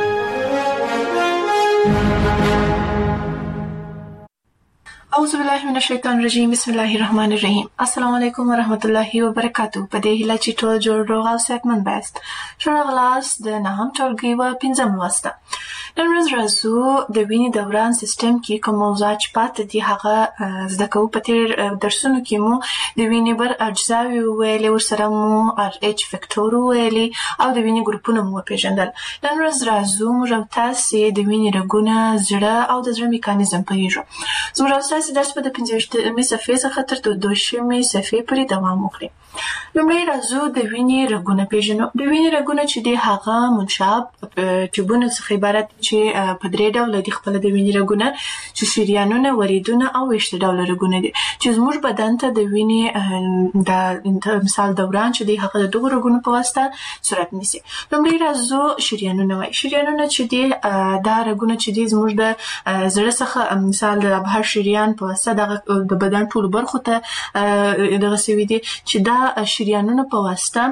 اعوذ بالله من الشیطان الرجیم، بسم الله الرحمن الرحیم. السلام علیکم ورحمت الله وبرکاتو. په دې هیله چې ټول جوړ روغ او صحتمند بایست. ښه راغلاست د نهم ټولګي و پنځم لوست ته. نن ورځ راځو د وینې دوران سیستم کې کوم موضوعات چې پاتې دي هغه زده کوو. په تېر درسونو کې مو د وینې بر اجزاوې وویلې، ورسره مو ار ایچ فکټور وویلې او د وینې ګروپونه مو وپېژندل. نن ورځ راځو موږ او تاسې د وینې رګونه، زړه او د زړه میکانیزم پوهېږو. زموږ او تاسې درس به د پنځویشتمې صفحې څخه تر دوهشتمې صفحې پورې دوام وکړي. لومړی راځو د وینې رګونه پېژنو. د وینې رګونه چې دي هغه منشاب ټیوبونو څخه عبارت دي چې په درې ډوله دي خپله د وینې رګونه، چې شریانونه، وریدونه او ویشته ډوله رګونه دي چې زموږ بدن ته د وینې د مثال دوران چې دی هغه د دغو رګونو په واسطه صورت نیسي. لومړی راځو شریانونه وایي. شریانونه چې دي دا رګونه چې دي زموږ د زړه څخه مثال د ابهر شریان په واسطه دغه د بدن ټولو برخو ته دغه سوي دي چې دا شریانونه په واسطه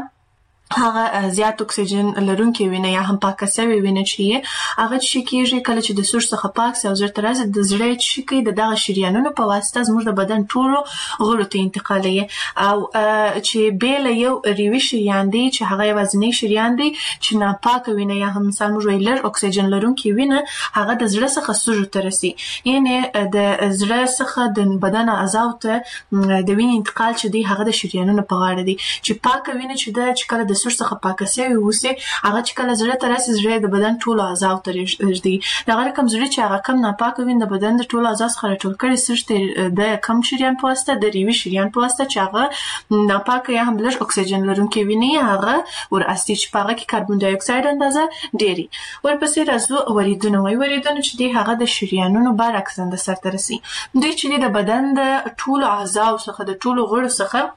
هغه زیات اکسیجن لرونکې وینه یا هم پاکه سوې وینه چې هغه چې کېږي کله چې د سوچ څخه پاک سي او زړه ته راځي، د زړه چې کوي د دغه شریانونو په واسطه زموږ د بدن ټولو غړو ته انتقالوي او چې بې له یو ریوي شریان دی چې هغه یوازینی شریان دی چې ناپاکه وینه یا هم مثال موږ وایو لږ اکسیجن لرونکې وینه هغه د زړه څخه سږو ته رسي. یعنې د زړه څخه د بدن اعضاو ته د وینې انتقال چې دی هغه د شریانونو په غاړه دی. چې پاکه وینه چې ده چې کله د سوچ څخه پاکه سوې اوسي هغه چې کله زړه ته راسي، زړه د بدن ټولو اعضاو ته رسېږي. دغه رقم زړه چې هغه کم ناپاکه وینه د بدن د ټولو اعضاو څخه راټول کړي سږ ته د کم شریان په واسطه، د ریوي شریان په واسطه چې هغه ناپاکه یا هم لږ اکسیجن لرونکې وینې هغه ور استي چې په هغه کې کاربن ډای اکساید اندازه ډېري. ورپسې راځو وریدونه وایي. وریدونه چې دي هغه د شریانونو برعکس اندازه سرته رسي. دوی چې د بدن د ټولو اعضاو څخه د ټولو غړو څخه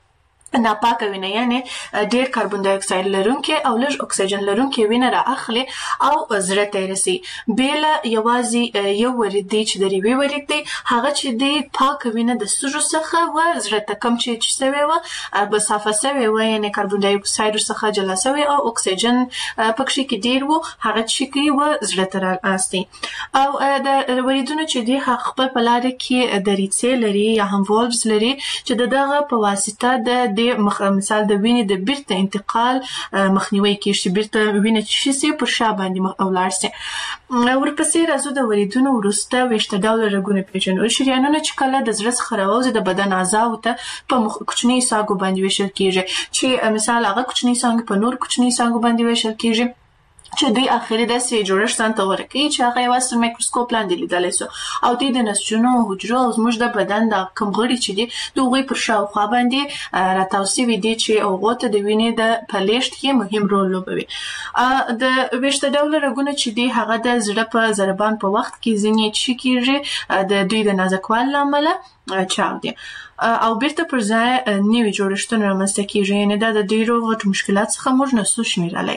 ناپاکه وینه یعنی ډیر کاربن ډای اکساید لرونکي او لږ اکسیجن لرونکي وینه را اخلي او زړه ته رسي. بیل یوازې یو ورید دی چې د ریوي ورید دی هغه چې دی پاکه وینه د سږو څخه و زړه ته کم چې چې سوی و به صافه سوی و یعنی کاربن ډای اکساید څخه جلا سوی او اکسیجن پکې کې ډیر و هغه چې کوي و زړه ته راستي. او د وریدونو چې دی خپل په لار کې د ریڅې لري یا هم والوز لري چې دغه په واسطه د د مثال د وینې د بیرته انتقال مخنیوي کیږي چې بیرته وینه چې شي پر شا باندې ولاړ شي. ورپسې راځو د وریدونو وروسته ویشته ډول رګونه پیژنو. شریانونه چې کله د زړه څخه راوځي د بدن اعضاو ته په کوچني ساګو باندې ویشل کیږي چې مثال هغه کوچني ساګ په نور کوچني ساګو باندې ویشل کیږي چې دوی اخري داسې جوړښت ځانته ورکوي چې هغه یوازې تر مایکروسکوپ لاندې لیدلی سو او دوی د نسجونو حجرو او زموږ د بدن د کوم غړي چې دي د هغوی پر شاوخوا باندې راتاو سوي دي چې هغو ته د وینې د په لیږد کې مهم رول لوبوي. د ویشته ډوله رګونه چې دي هغه د زړه په ضربان په وخت کې ځینې څه کیږي د دوی د نازکوالي له امله چاودي او بیرته پر ځای نوي جوړښتونه رامنځته کیږي یعنې دا د ډیرو غټو مشکلات څخه موږ نسو شمیرلی.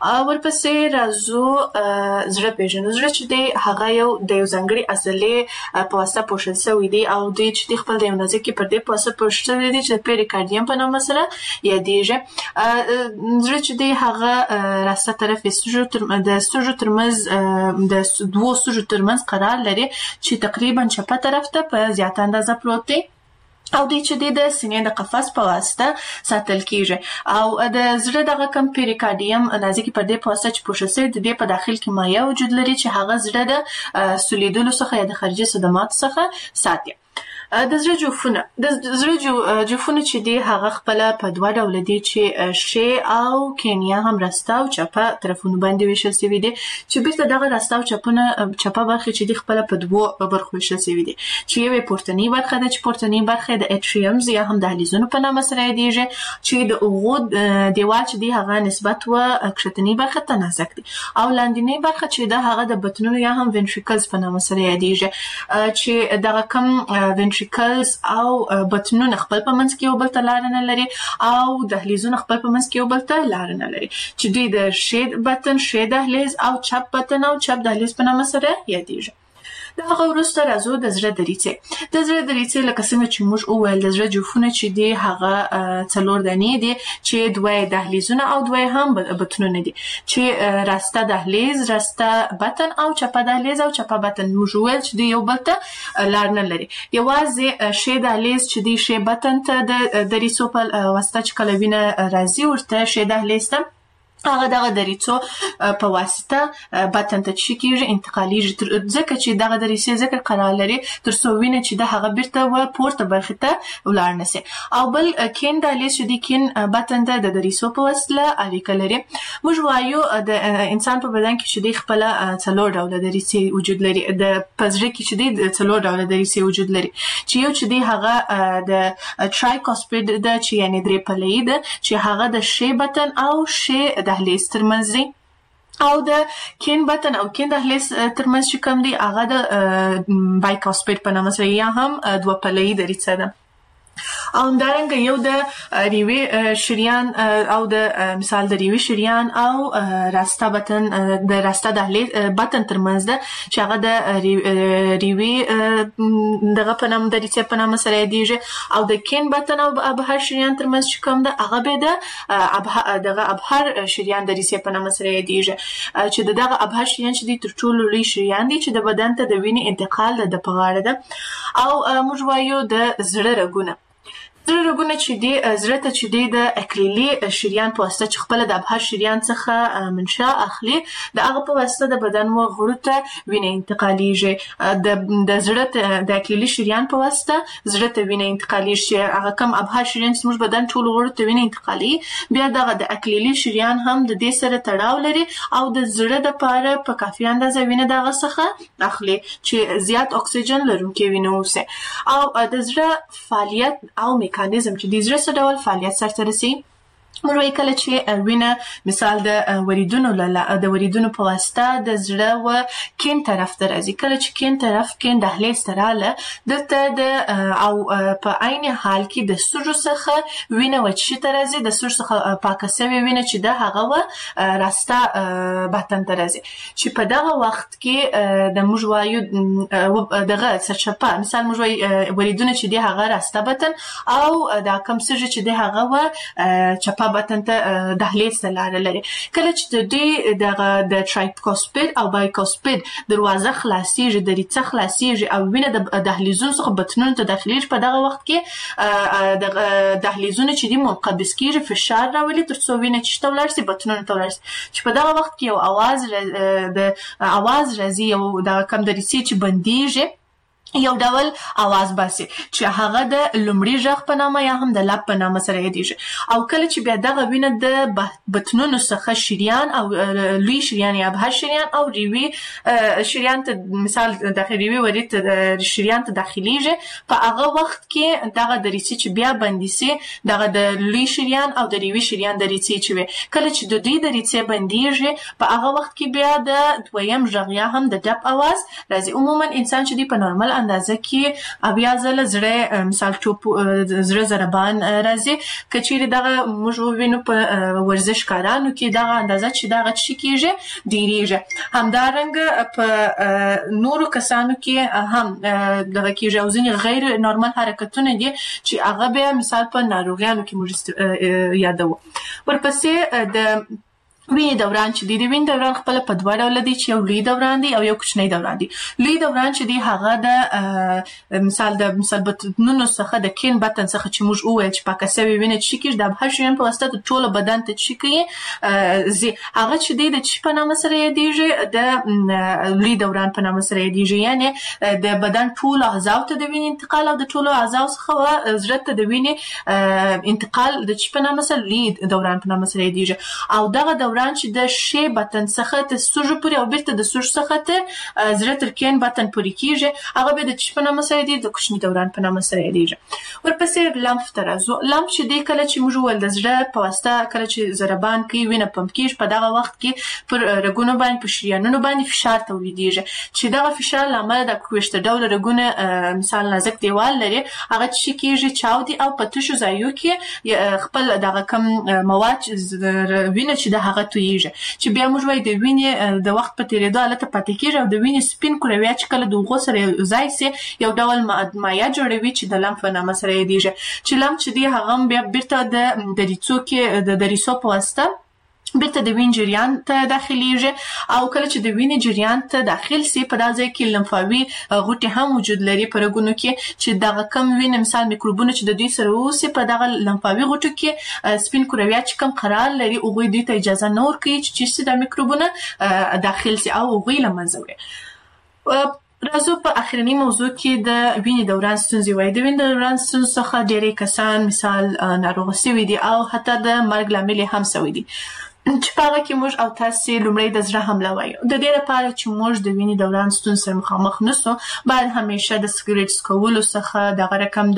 ورپسې راځو زړه پیژنو. زړه چې دی هغه یو د یو ځانګړي عضلې په واسطه پوښل سوی دی او دوی چې دی خپل د یو نازکې پردې په واسطه پوښل سوی دی چې د پیریکارډیم په نامه سره یادیږي. زړه چې دی هغه راسته طرف د سږو ترمنځ د دوو سږو ترمنځ قرار لري چې تقریبا چپه طرف ته په زیاته اندازه پروت دی او دوی چې دی د سینې د قفس په واسطه ساتل کیږي او د زړه دغه کم پیریکارډیم نازکې پردې په واسطه چې پوښل سوی د دې په داخل کې مایع وجود لري چې هغه زړه د سولیدلو څخه یا د خارجي صدماتو څخه ساتي. د زړه جوفونه د زړه جوفونه چې دی هغه خپل په دوه ډول دي چې شی او کینیا هم راسته او چپه طرفونو باندې ویشل سوي دي چې بیرته دغه راسته او چپونه چپه برخه چې دی خپل په دوه برخو ویشل سوي دي چې یو پورتنی برخه ده چې پورتنی برخه د اټریومز یا هم دهلیزونو په نامه سره یادیږي چې د اوغو دیوال چې دی هغه نسبت و کښتنی برخه ته نازک دي او لاندینی برخه چې ده هغه د بطنونو یا هم وینټریکلز په نامه سره یادیږي چې دغه کم وینټریکلز او بطنونه خپل په منځ کې یو بل ته لار نه لري او دهلیزونه خپل په منځ کې یو بل ته لار نه لري چې دوی د شی بطن شی دهلیز او چپ بطن او چپ دهلیز په نامه سره یادیږي. د هغه وروسته راځو د زړه د ریڅې. د زړه د ریڅې لکه څنګه چې موږ وویل د زړه جوفونه چې دي هغه څلور دانې دي چې دوه دهلیزونه او دوه هم بطنونه دي چې راسته دهلیز راسته بطن او چپه دهلیز او چپه بطن. موږ وویل چې دوی یو بل ته لار نه لري یوازې شی دهلیز چې دی شی بطن ته د ریڅو په واسطه چې کله وینه راځي ورته شی دهلیز ته هغه دغه د ریڅو په واسطه بطن ته چې کیږي انتقالیږي ځکه چې دغه د ریڅې ذکر قرار لري تر څو وینه چې د هغه بیرته و پورته برخه ته ولاړ نشي. او بل کین دهلیز چې دی کین بطن ته د ریڅو په واسطه اړیکه لري. موږ وایو د انسان په بدن کې چې دی خپل څلور ډوله د ریڅې وجود لري د پزړه کې چې دی څلور ډوله د ریڅې وجود لري چې یو چې دی هغه د ټرایکاسپید د چې یعنی درې پلې ده چې هغه د شی بطن او شی دهلیز ترمنځ دی او د کین بطن او کین دهلیز ترمنځ چې کوم دی هغه د بایکاسپید په نامه سره یا هم دوه پلې د ریڅه ده. او همدارنګه یو د ریوي شریان او د مثال د ریوي شریان او راسته بطن د راسته دهلیز بطن ترمنځ ده چې هغه د ریوي دغه په نامه د ریڅې په نامه سره یادیږي او د کین بطن او ابهر شریان ترمنځ چې کوم ده هغه به د دغه ابهر شریان د ریڅې په نامه سره یادیږي چې دغه ابهر شریان چې دی تر ټولو لوی شریان دی چې د بدن ته د وینې انتقال د په غاړه ده. او موږ وایو د زړه رګونه. زړه رګونه چې دی زړه ته چې دی د اکلیلي شریان په واسطه چې خپل د ابهر شریان څخه منشأ اخلي د هغه په واسطه د بدن و غړو ته وینه انتقالیږي. د د زړه د اکلیلي شریان په واسطه زړه ته وینه انتقالیږي هغه کم ابهر شریان چې موږ بدن ټول غړو ته وینه انتقالي بیا دغه د اکلیلي شریان هم د دې سره تړاو لري او د زړه د پاره په کافي اندازه وینه دغه څخه اخلي چې زیات اکسیجن لرونکي وینه اوسه. او د زړه فعالیت او میکانیزم چې د زړه څه ډول فعالیت سرته رسي موږ وایي کله چې وینه مثال د وریدونو د وریدونو په واسطه د زړه و کیڼ طرف ته راځي. کله چې کیڼ طرف کې دهلیز ته راله دلته د او په عین حال کې د سږو څخه وینه وچې ته راځي، د سږو څخه پاکه سوې وینه چې ده هغه و راسته بطن ته راځي، چې په دغه وخت کې د موږ وایو دغه سرچپه مثال موږ وایي وریدونه چې دی هغه راسته بطن او دا کوم سږي چې دی هغه و چپه بطن ته دهلیز ته لاره لري. کله چې د دوی دغه د ټرایکوسپید او بایکوسپید دروازه خلاصیږي، دریڅه خلاصیږي او وینه د دهلیزونو څخه بطنونو ته داخلیږي، په دغه وخت کې د دهلیزونو چې دي منقبض کیږي، فشار راولي تر څو وینه چې ته ولاړ سي بطنونو ته ولاړ سي، چې په دغه وخت کې یو اواز د اواز راځي، یو د کم دریڅې چې بندیږي یو ډول आवाज باسي چې هغه د لومړي ژغ په نامه یا هم د لب په نامه سره یادیږي. او کله چې بیا دغه وینه د بطنونو څخه شریان او لوی شریان یا ابهر شریان او ریوي شریان ته مثال د ریوي ورید شریان ته داخليږي، په هغه وخت کې دغه دریڅې چې بیا بندي سي دغه د لوی شریان او د ریوي شریان دریڅې چې وي، کله چې د دوی دریڅې بنديږي په هغه وخت کې بیا د دویم ژغ یا هم د ډب आवाज راځي. عموما انسان چې دی په نورمال اندازه کې اویا ځله زړه مثال چوپ زړه ضربان راځي، کچېرې دغه موږ وینو په ورزشکارانو کې دغه اندازه چې دغه شي کېږي ډیریږي. همدارنګه په نورو کسانو کې هم دغه کېږي او ځینې غیر نورمال حرکتونه دي چې هغه بیا مثال په ناروغیانو کې موږ یادوو. ورپسې د وینې دوران چې دی د وینې دوران خپل په دوه ډوله دی، چې یو لوی دوران دی او یو کوچنی دوران دی. لوی دوران چې دی هغه د مثال د مثال بطنونو څخه د کیڼ بطن څخه چې موږ وویل چې پاکه سوې وینه چې کېږي د ابهر شریان په واسطه د ټوله بدن ته چې کوي زی هغه چې دی د چی په نامه سره یادیږي د لوی دوران په نامه سره یادیږي، یعنی د بدن ټول اعضاء ته د وینې انتقال او د ټولو اعضاء څخه زړه ته د وینې انتقال د چی په نامه سره لوی دوران په نامه سره یادیږي. او دغه دوران چې د شی بطن څخه ته سږو پورې او بیرته د سږو څخه ته زړه تر کیڼ بطن پورې کیږي، هغه به د چی په نامه سره دی د کوچني دوران په نامه سره یادیږي. ورپسې لمف ته راځو. لمف چې دی کله چې موږ ول د زړه په واسطه کله چې ضربان کوي وینه پمپ کیږي، په دغه وخت کې پر رګونو باندې په شریانونو باندې فشار تولیدیږي، چې دغه فشار لامل د کوښت ډول رګونه مثال نازک دیوال لري، هغه چې کیږي چاودي او په تشو ځایو کې خپل دغه کم مواد وینه چې د هغه چې بیا موږ وایي د وینې د وخت په تیریدو حالت پاتې کېږي او د وینې سپین کرویات چې کله د هغو سره ځای سي یو ډول مایع جوړوي چې د لمف په نامه سره یادیږي، چې لمف چې دی هغه بیا بیرته د دریڅو کې د دریڅو په واسطه بیرته د وینې جریان ته داخليږي. او کله چې د وینې جریان ته داخل سي په دغه ځای کې لمفاوي غوټې هم وجود لري په رګونو کې، چې دغه کم وینه مثال میکروبونه چې د دوی سره اوسي په دغه لمفاوي غوټو کې سپین کرویات چې کم قرار لري هغوی دوی ته اجازه نه ورکوي چې د میکروبونه داخل سي او هغوی له منځه وړي. راځو په اخرنی موضوع کې د وینې دوران ستونزې وایي. د وینې دوران ستونزو څخه ډېری کسان مثال ناروغ سوي دي او حتی د مرګ لامل هم سوي دي، چې په هغه کې موږ او تاسې لومړی د زړه حمله وایو. د دې لپاره چې موږ د وینې دوران ستونزې سره مخامخ نسو، باید همیشه د سګریټ څکولو څخه دغه رقم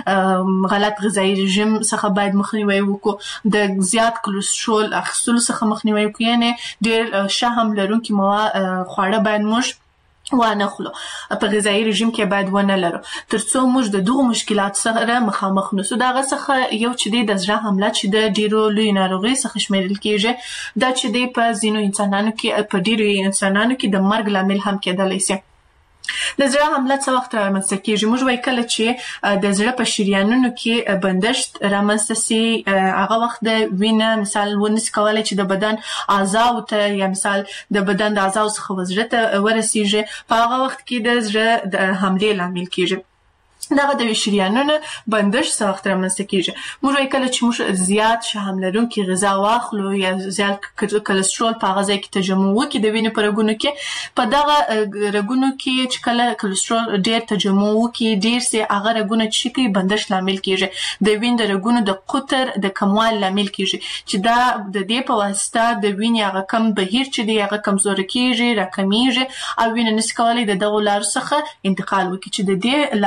د غلط غذایي رژیم څخه باید مخنیوی وکړو، د زیات کلسترول اخیستلو څخه مخنیوی وکړو، یعنې ډېر شحم لرونکي مواد خواړه باید موږ وانه خلو په غذایي رژیم کې باید ونه لرو تر څو موږ د دغو مشکلات سره مخامخ نسو. دغه څخه یو چې دی د زړه حمله چې د ډیرو لوی ناروغي څخه شمیرل کېږي، دا چې دی په ځینو انسانانو کې په ډیرو انسانانو کې د مرګ لامل هم کېدلی شي. د زړه حمله څه وخت رامنځته کېږي؟ موږ وایي کله چې د زړه په شریانونو کې بندښت رامنځته سي، هغه وخت د وینه مثال ونسي کولی چې د بدن اعضاو ته یا مثال د بدن د اعضاو څخه زړه ته ورسیږي، په هغه وخت کې د زړه د حملې لامل کېږي. دغه د شریانونو بندش څه وخت رامنځته کېږي؟ موږ وایي کله چې موږ زیات شحم لرونکي غذا واخلو یا زیات کلسترول په هغه ځای کې تجمع وکړي د وینې په رګونو کې، په دغه رګونو کې چې کله کلسترول ډېر تجمع وکړي ډېر سي، هغه رګونه چې کوي بندش لامل کېږي، د وینې د رګونو د قطر د کموالي لامل کېږي، چې دا د دې په واسطه د وینې هغه کم بهیر چې دی هغه کمزوری کېږي، راکمیږي او وینه نسي کولی د دغو لارو څخه انتقال وکړي، چې د دې له امله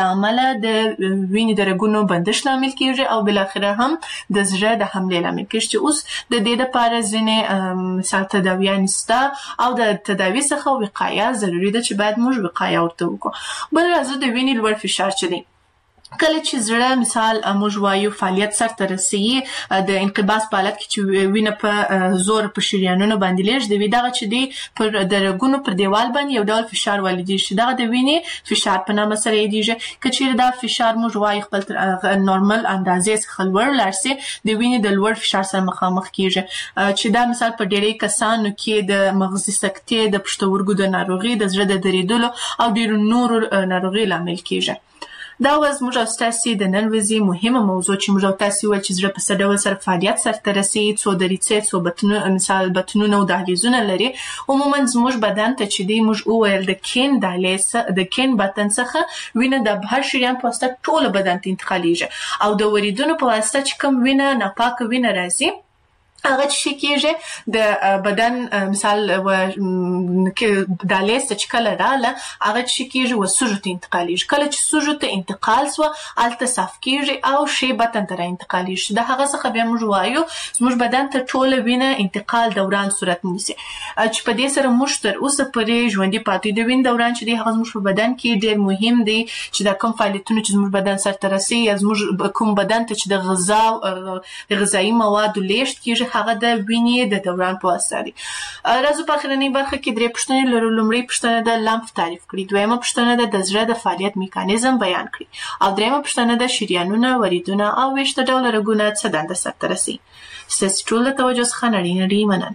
د وینې د رګونو بندش لامل کیږي او بل اخره هم د زړه د حملې لامل کیږي چې اوس د دې لپاره ځینې مثال تداویان سته او د تداوی څخه وقایه ضروري ده چې باید موږ وقایه ورته وکړو. بل راځو د وینې لوړ فشار چې دی کله چې زړه مثال موږ وایو فعالیت سرته رسیږي د انقباض په حالت کې چې وینه په زور په شریانونو باندې لیږدوي دغه چې دی پر د رګونو پر دیوال باندې یو ډول فشار والیدېږي چې دغه د وینې فشار په نامه سره یادېږي. که چیرې دا فشار موږ وایو خپل تر نورمال اندازې څخه لوړ لاړ سي د وینې د لوړ فشار سره مخامخ کیږي چې دا مثال په ډېری کسانو کې د مغزي سکتې د پښتورګو د ناروغي د زړه د دریدلو او ډېرو نورو ناروغي لامل کیږي. دا وز موږ او ستاسې د نن ورځې مهمه موضوع چې موږ او تاسې وویل چې زړه په څه ډول سره فعالیت سرته رسوي څو دریڅې څو بطنونه مثال بطنونه او دهلیزونه لري. عموما زموږ بدن ته چې دی موږ وویل د کین دهلیز د کین بطن څخه وینه د بهر شریان په واسطه ټول بدن ته انتقالیږي او د وریدونو په واسطه چې کوم وینه ناپاکه وینه راځي هغه چې کېږي د بدن مثال دهلیز ته چې کله راغله هغه چې کېږي و سږو ته انتقالیږي. کله چې سږو ته انتقال سوه هلته صاف کېږي او ښي بطن ته راانتقالیږي. د هغه څخه بیا موږ وایو زموږ بدن ته ټوله وینه انتقال دوران صورت نیسي چې په دې سره موږ تر اوسه پورې ژوندي پاتې د وینې دوران چې دی هغه زموږ په بدن کې ډېر مهم دی چې دا کوم فعالیتونه چې زموږ بدن سرته رسوي یا زموږ کوم بدن ته چې د غذا د غذایي موادو لیږد کېږي هغه د وینې د دوران په واسطه دي. راځو په اخرنۍ برخه کې درې پوښتنې لرو. لومړۍ پوښتنه د لمف تعریف کړي، دویمه پوښتنه د زړه د فعالیت میکانیزم بیان کړي او دریمه پوښتنه د شریانونه وریدونه او ویښته ډوله رګونه څه دنده سرته رسوي. ستاسې ټول د توجه څخه نړۍ نړۍ مننه.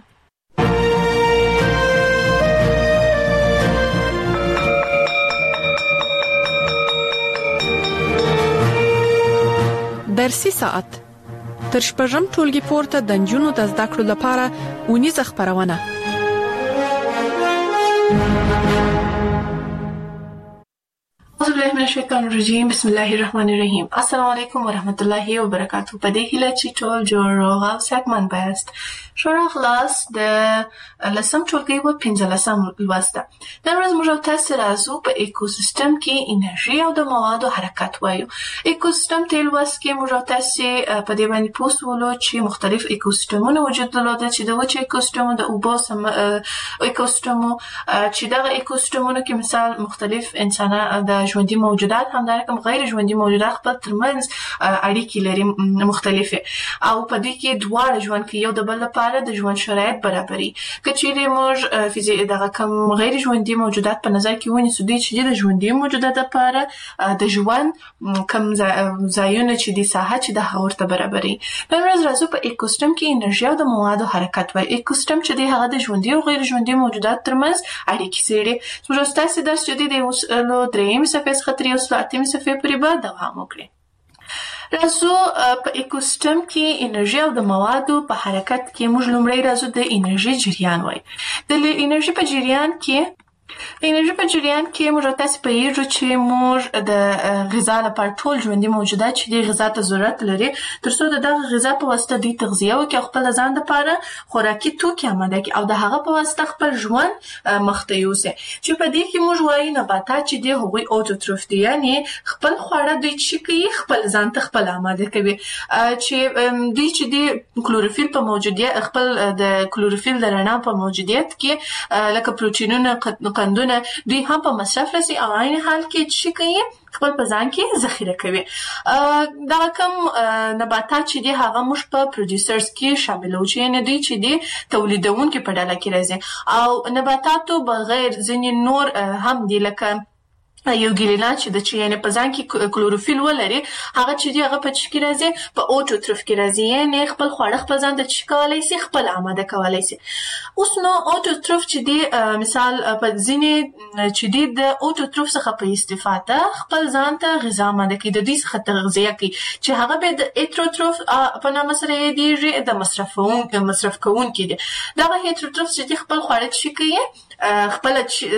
درسي ساعت تر شپږم ټولګي پورته د نجونو د زده کړو لپاره اونیزه خپرونه. أعوذ بالله من الشیطان الرجیم بسم الله الرحمن الرحیم. السلام علیکم ورحمت الله وبرکاته. په دې هیله چې ټول جوړ روغ او صحتمند بایاست. ښه راغلاست د لسم ټولګي و پنځلسم لوست ده. نن ورځ موږ او تاسې راځو په ایکوسیستم کې انرژي او د موادو حرکت وایو. ایکوسیستم ته لوست کې موږ او تاسې په دې باندې پوه شولو چې مختلف ایکوسیستمونه وجود درلوده چې د وچو ایکوسیستمو د اوبو ایکوسیستمو چې دغه ایکوسیستمونو کې مثال مختلف انسانان د ژوندي موجودات همدارنګه غیر ژوندي موجودات خپل ترمنځ اړیکې لري مختلفې او په دې کې دواړه ژوند کوي یو د بل لپاره د ژوند شرایط برابري. که چیرې موږ فزیک دغه کوم غیر ژوندي موجودات په نظر کې ونیسو دوی چې د ژوندي موجودات لپاره د ژوند کوم ځایونه چې د ساحه چې د هغه ورته برابري. نن ورځ راځو په ایکوسیستم کې انرژي او د موادو حرکت وایي. ایکوسیستم چې دی هغه د ژوندي او غیر ژوندي موجودات ترمنځ اړیکې څېړي. زموږ ستاسې درس چې دی د اوس درېیمې صفحې څخه تر یو سل اتمې صفحې پورې به دوام وکړي. راځو په ایکوسیستم کې انرژي او د موادو په حرکت کې موږ لومړی راځو د انرژي جریان وایي. د انرژي په جریان کې انرژي په جریان کې موږ تاسو په یوه چې موږ د غذا لپاره ټول ژوندي موجودات چې د غذا ته ضرورت لري ترڅو د دغه غذا په واسطه د تغذیه او خپل ځان لپاره خوراکي توکي آماده کړي او د هغه په واسطه خپل ژوند مخته یوسي. چې په دې کې موږ وایو نباتات چې د هغوی اوټوټروف دي یعنی خپل خواړه دوی چې کوي خپل ځان ته خپل آماده کوي چې دوی چې د کلوروفیل په موجودیت خپل د کلوروفیل د رڼا په موجودیت کې لکه پروتینونه قندونه دوی هم په مصرف رسي او عین حال کې چې کوي خپل په ځان کې ذخیره کوي. دا کوم نباتات چې دي هغه موږ په پروډوسرز کې شاملو چې نه دي چې دي تولیدونکو په ډله کې راځي او نباتاتو بغیر ځینې نور هم دي لکه یو ګیلینات چې د چې یعنی په ځان کې کلوروفیل ولري هغه چې دی هغه په چی کې راځي په اوټوټروف کې راځي یعنی خپل خواړه خپل ځان ته چی کولای شي خپل آماده کولای شي. اوس نو اوټوټروف چې دی مثال په ځینې چې دی د اوټوټروف څخه په استفاده خپل ځان ته غذا آماده کوي د دې څخه تغذیه کوي چې هغه به د هیټروټروف په نامه سره یادېږي د مصرفون مصرف کوونکي دی. دا هیټروټروف چې دی خپل خواړه چی کوي خپل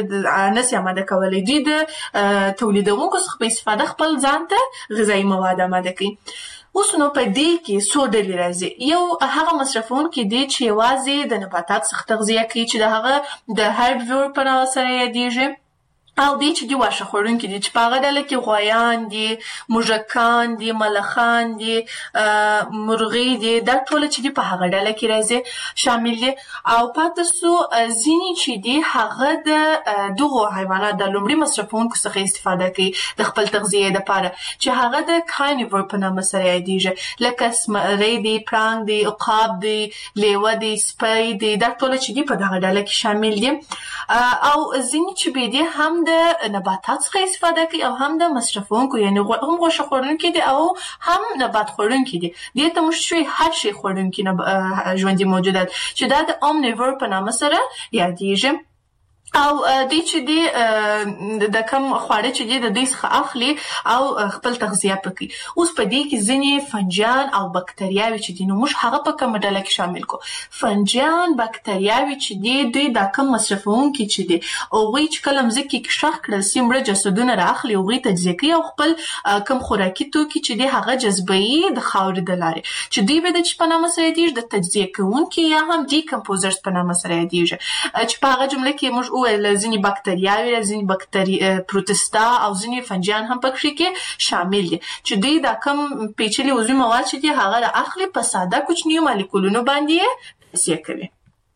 نس آماده کولای دي د تولیدونکو څخه په استفاده خپل ځان ته غذایي مواد آماده کوي. اوس نو په دې کې څو ډلې راځي. یو هغه مصرفونکي دي چې یوازې د نباتات څخه تغذیه کوي چې د هغه د هربیور په نامه سره یادېږي او دی چې دی واښه خوړونکي دي چې په هغه ډله کې غویان دي، موږکان دي، ملخان دي، مرغۍ دي، دا ټوله چې دي په هغه ډله کې راځي شامل دي. او پاتې سو ځینې چې دي هغه د دغو حیوانات د لومړي مصرفونکو څخه استفاده کوي د خپل تغذیې دپاره چې هغه د کارنیور په نامه سره یادېږي، لکه زمری دی، پړانګ دی، عقاب دی، لیوه دی، سپی دی، دا ټوله چې دي په دغه ډله کې شامل دي. او ځینې چې بې دي هم د نباتات څخه استفاده کوي او هم د مصرفونکو، یعنی هم غوښه خوړونکي دي او هم نبات خوړونکي دي. دې ته موږ شوي هر شی خوړونکي ژوندي موجودات چې دا د اومنیور په نامه سره یادېږي. او دوی چې دي د کم خواړه چې دي د دوی څخه اخلي او خپل تغذیه پکوي. اوس په دې کې ځینې فنجان او بکتریاوې چې دي نو موږ هغه په کومه ډله کې شامل کو. فنجان، بکتریاوې چې دي دوی دا کم مصرفونکي چې دي هغوی چې کله مځکې کې ښخ کړل سي مړه جسدونه رااخلي، هغوی تجزیه کوي او خپل کم خوراکي توکي چې دي هغه جذبوي د خاورې د لارې چې دوی به د چې په نامه سره یادېږي د تجزیه کوونکي یا هم ډیکمپوزرز په نامه سره یادېږي چې په هغه جمله کې موږ وویل ځینې بکتریاوې، ځینې بکتری پروتستا او ځینې فنجان هم پکې کې شامل دي چې دوی دا کم پیچلي عضوي مواد چې دي هغه رااخلي په ساده کوچنیو مالیکولونو باندې یې تجزیه کوي.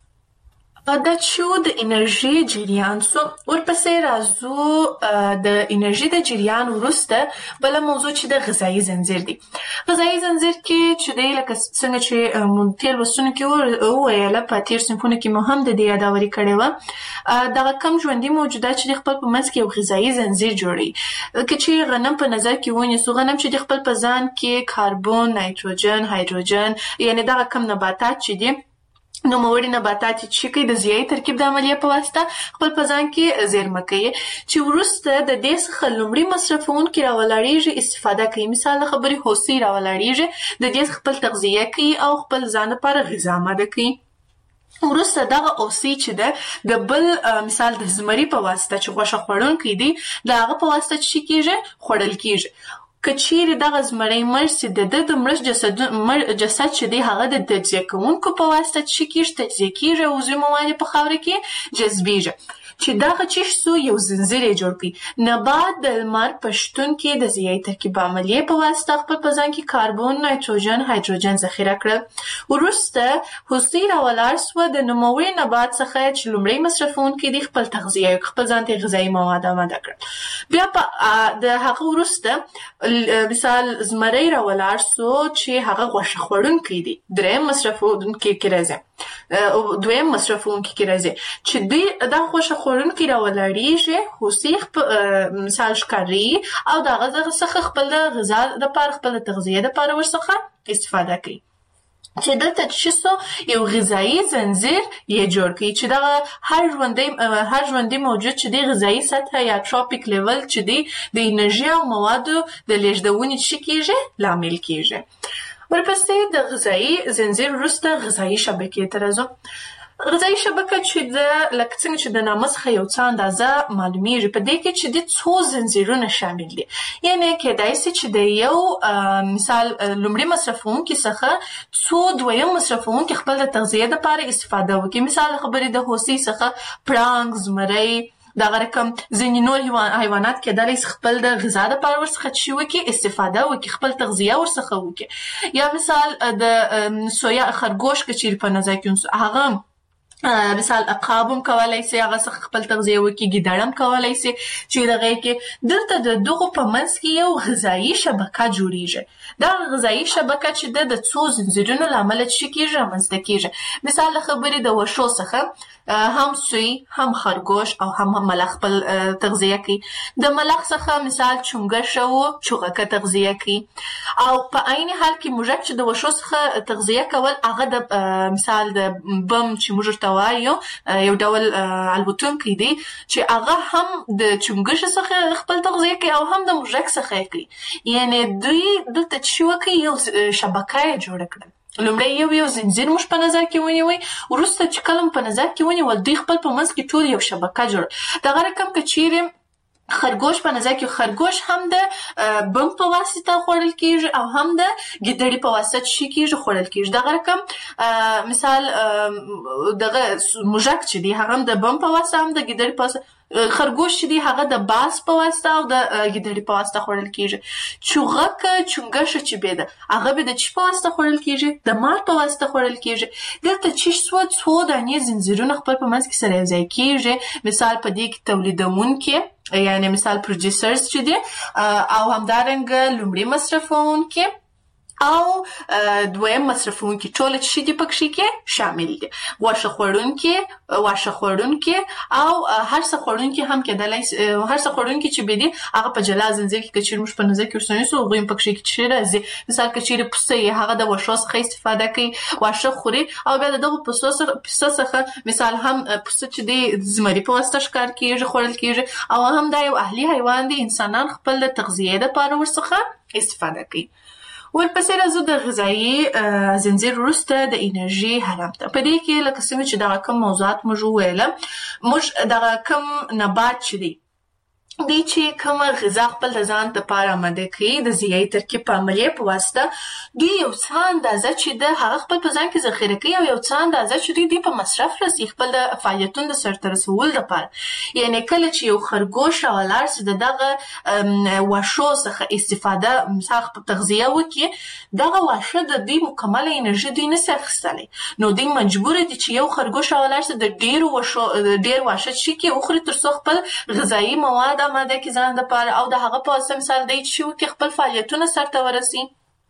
دا چې د انرژي جریان سو، ورپسې راځو د انرژي د جریان وروسته بله موضوع چې د غذایي زنځیر دی. غذایي زنځیر کې چې دی لکه څنګه چې مونږ تېر لوستونو کې وویله، په تېر صنفونو کې مو هم د دې یاداوري کړې وه، دغه کم ژوندي موجودات چې د خپل په منځ کې یو غذایي زنځیر جوړوي. که چې غنم په نظر کې ونیسو، غنم چې د خپل په ځان کې کاربن، نایتروجن، هایدروجن، یعنې دغه کم نباتات چې دي نوموړي نباتات چې کوي د ضیایي ترکیب د عملیې په واسطه خپل په ځان کې زیرمه کوي چې وروسته د دې څخه لومړي مصرفونکي راولاړېږي، استفاده کوي. مثال د خبرې هوسۍ راولاړېږي، د دې خپل تغذیه کوي او خپل ځان لپاره غذا آماده کوي. وروسته دغه اوسۍ چې ده د بل مثال د زمري په واسطه چې غوښه خوړونکی دی د هغه په واسطه چې کېږي خوړل کېږي. که چیرې دغه زمری مړ سي، د ده د مړ جسد چې دی هغه د تجزیه کوونکو په واسطه چې کېږي تجزیه کېږي او عضوي مواد په خاوره کې جذبېږي چې دغه چې سو یو زنځیر یې جوړ کړي. نبات د لمر په شتون کې د ضیایي ترکیب عملیې په واسطه خپل په ځان کې کاربن، نایتروجن، هایدروجن ذخیره کړل. وروسته هوسۍ راولاړ سوه د نوموړي نبات څخه چې لومړی مصرفونکي دي خپل تغذیه خپل ځان ته غذایي مواد آماده کړل. بیا په د هغه وروسته مثال زمری راولاړ سو چې هغه غوښه خوړونکی دی، دریم مصرفونکي کې راځي، دویم مصرفونکي کې راځي چې دوی دا غوښه خوړونکي راولاړېږي، هوسۍ مثال ښکاري او د هغه څخه خپل د غذا دپاره خپل د تغذیې دپاره ورڅخه استفاده کوي چې دلته چې څه یو غذایي زنځیر یې جوړ کړي چې دغه هر ژوندی هر ژوندي موجود چې دی غذایي سطحه یا ټراپیک لیول چې دی د انرژي او موادو د لیږدونې چې کېږي لامل کېږي. ورپسې د غذایي زنځیر وروسته غذایي شبکې ته راځو. غذایي شبکه چې د لکه څنګه چې د نامه څخه یو څه اندازه معلومیږي، په دې کې چې د څو زنځیرونه شامل دي. یعنې کېدای سي چې د یو مثال لومړي مصرفونکي څخه څو دویم مصرفونکي خپل د تغذیې دپاره استفاده وکړي. مثال خبرې د هوسۍ څخه پړانګ، زمری، دغه رقم ځینې نور حیوانات کېدلی سي خپل د غذا دپاره ورڅخه څه وکړي استفاده وکړي، خپل تغذیه ورڅخه وکړي. یا مثال د سویا خرګوش که چیرې په نظر کې ونیسو، هغه مثال عقاب هم کولی سي هغه څخه خپل تغذیه وکړي، ګیدړ هم کولی سي چې دغه کې دلته د دغو په منځ کې یو غذایي شبکه جوړیږي. دا غذایي شبکه چې ده د څو زنځیرونو له امله څه کېږي رامنځته کېږي. مثال د خبرې د وښو څخه هم سوی، هم خرګوش او هم ملخ خپل تغذیه کوي. د ملخ څخه مثال چونګښه و چوغکه تغذیه کوي. او په عین حال کې موږک چې د وښو څخه تغذیه کول هغه د مثال د بم چې موږ ورته وایو یو ډول الوتونکی دی چې هغه هم د چونګښې څخه خپل تغذیه کوي او هم د موږک څخه یې کوي. یعنې دوی دلته چې وکړي یو شبکه یې جوړه کړه. لومړی یو یو زنځیر موږ په نظر کې ونیوی، وروسته چې کله په نظر کې ونیول دوی خپل په منځ کې ټول یو شبکه جوړ. دغه رقم که چیرې خرګوش په نظر کې، خرګوش هم د بم په واسطه خوړل کېږي او هم د ګیدړې په واسطه چې کېږي خوړل کېږي. دغه رقم مثال دغه موږک چې دی هغه هم د بم په واسطه هم د ګیدړې په واسطه خرګوش چې دی هغه د باس په واسطه او د ګیدړې په واسطه خوړل کیږي. چوغکه چونګشه چې به ده هغه به د چی په واسطه خوړل کیږي؟ د مار په واسطه خوړل کیږي. دلته چې څو څو دانې زنجیرونه خپل په منځ کې سره یو ځای کیږي. مثال په دې کې تولیدونکي یعنی مثال پروډوسرز چې دي او همدارنګه لومړی مصرفونکي او دویم مصرفونکي ټول چې دي پکې کې شامل دي. واښه خوړونکي واښه خوړونکي او هر څه خوړونکي هم کېدلای هر څه خوړونکي چې به دي هغه په جلا زنجیر کې کچیر مش په نظر کې ورسونی سو غویم پکې کې چې راځي. مثال کچیر پسه هغه د واښو څخه استفاده کوي واښه خوري او بیا دغه پسه سره پسه څخه مثال هم پسه چې دی زمري په واسطه ښکار کیږي خوړل کیږي او هم دا یو اهلي حیوان دی. انسانان خپل د تغذیه لپاره ورڅخه استفاده کوي. ورپسې راځو د غذایي زنجیر وروسته د انرژي هرم ته. په دې کې لکه څنګه چې دغه کوم موضوعات موږ ویله موږ دغه کوم نبات چې دی دی چې کوم غذا خپل د ځان لپاره آماده کوي د غذایي ترکیب په عملیه په واسطه دوی یو څه اندازه چې د هغه خپل په ځان کې ذخیره کوي او یو څه اندازه چې دوی په مصرف رسي خپل د فعالیتونو د سرته رسولو لپاره. یعنی کله چې یو خرګوش راولاړ سي دغه واښو څخه استفاده مثال په تغذیه وکړي دغه واښه د دوی مکمله انرژي دوی نشي اخیستلی نو دوی مجبور دي چې یو خرګوش راولاړ سي د ډیرو واښو ډیر واښه چې کې وخوري تر څو خپل غذایي مواد آماده کې ځان لپاره او د هغه په واسطه مثال دی چې وکړي خپل فعالیتونه سرته ورسي.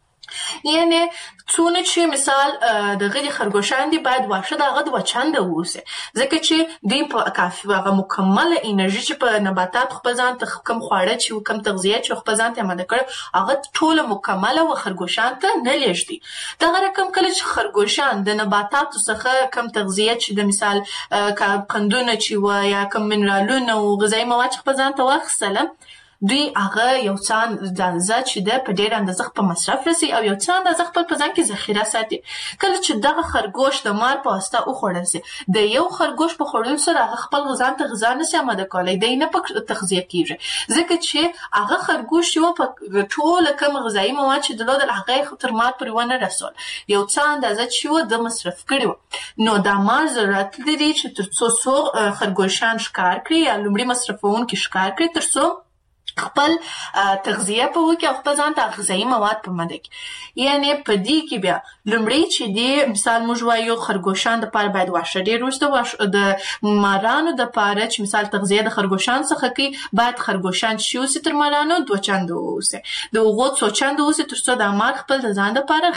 یعنی څونه چې مثال د غلي خرګوشان دي باید واښه د هغه دوه چنده واوسي ځکه چې دوی په کافي هغه مکمله انرژي چې په نباتات خپل ځان ته کم خواړه چې کم تغذیه چې خپل ځان ته آماده کړي هغه ټوله مکمله و خرګوشان ته نه لېږدي. دغه رقم کله چې خرګوشان د نباتاتو څخه کم تغذیه چې د مثال قندونه چې و یا کم منرالونه او غذایي مواد خپل ځان ته واخیستله دوی هغه یو څه اندازه چې ده په ډېره اندازه په مصرف رسي او یو څه اندازه خپل په ځان کې ذخیره ساتي. کله چې دغه خرګوش د مار په واسطه وخوړل سي د یو خرګوش په خوړلو سره هغه خپل ځان ته غذا نشي آماده کولی دی نه په تغذیه کیږي ځکه چې هغه خرګوش یو په ټوله کم غذایي مواد چې درلودل هغه تر مار پورې ونه رسول یو څه اندازه چې د مصرف کړي نو د مار ضرورت لري چې تر څو څو خرګوشان ښکار کړي یا لومړي مصرفونکي ښکار کړي تر څو خپل تغذیه په وکړي او خپل ځان ته غذایي مواد په آماده کړي. یعنی په دې کې بیا لومړی چې دی مثال موږ وایو خرګوشان دپاره باید واښه ډېر وروسته د مارانو دپاره چې مثال تغذیه د خرګوشان څخه کوي باید خرګوشان چې اوسي تر مارانو دوه چنده واوسي د هغو څو چنده واوسي تر څو د مار خپل د ځان دپاره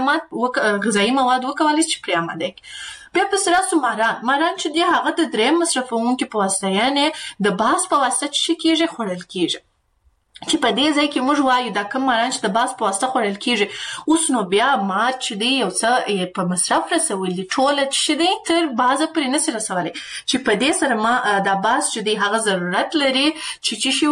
غذایي مواد وکولی چې پرې آماده کړي. بیا پس راسو ماران ماران چې دی هغه د دریم مصرفونکي په واسطه یعنې د باس په واسطه چې کېږي خوړل کېږي چې په دې ځای کې موږ وایو دا کوم ماران چې د باس په واسطه خوړل کېږي اوس نو بیا مار چې دی یو څه په مصرف رسول دي ټوله چې دی تر بازه پرې نسي رسولی چې په دې سره ما دا باس چې دی هغه ضرورت لري چې چې شي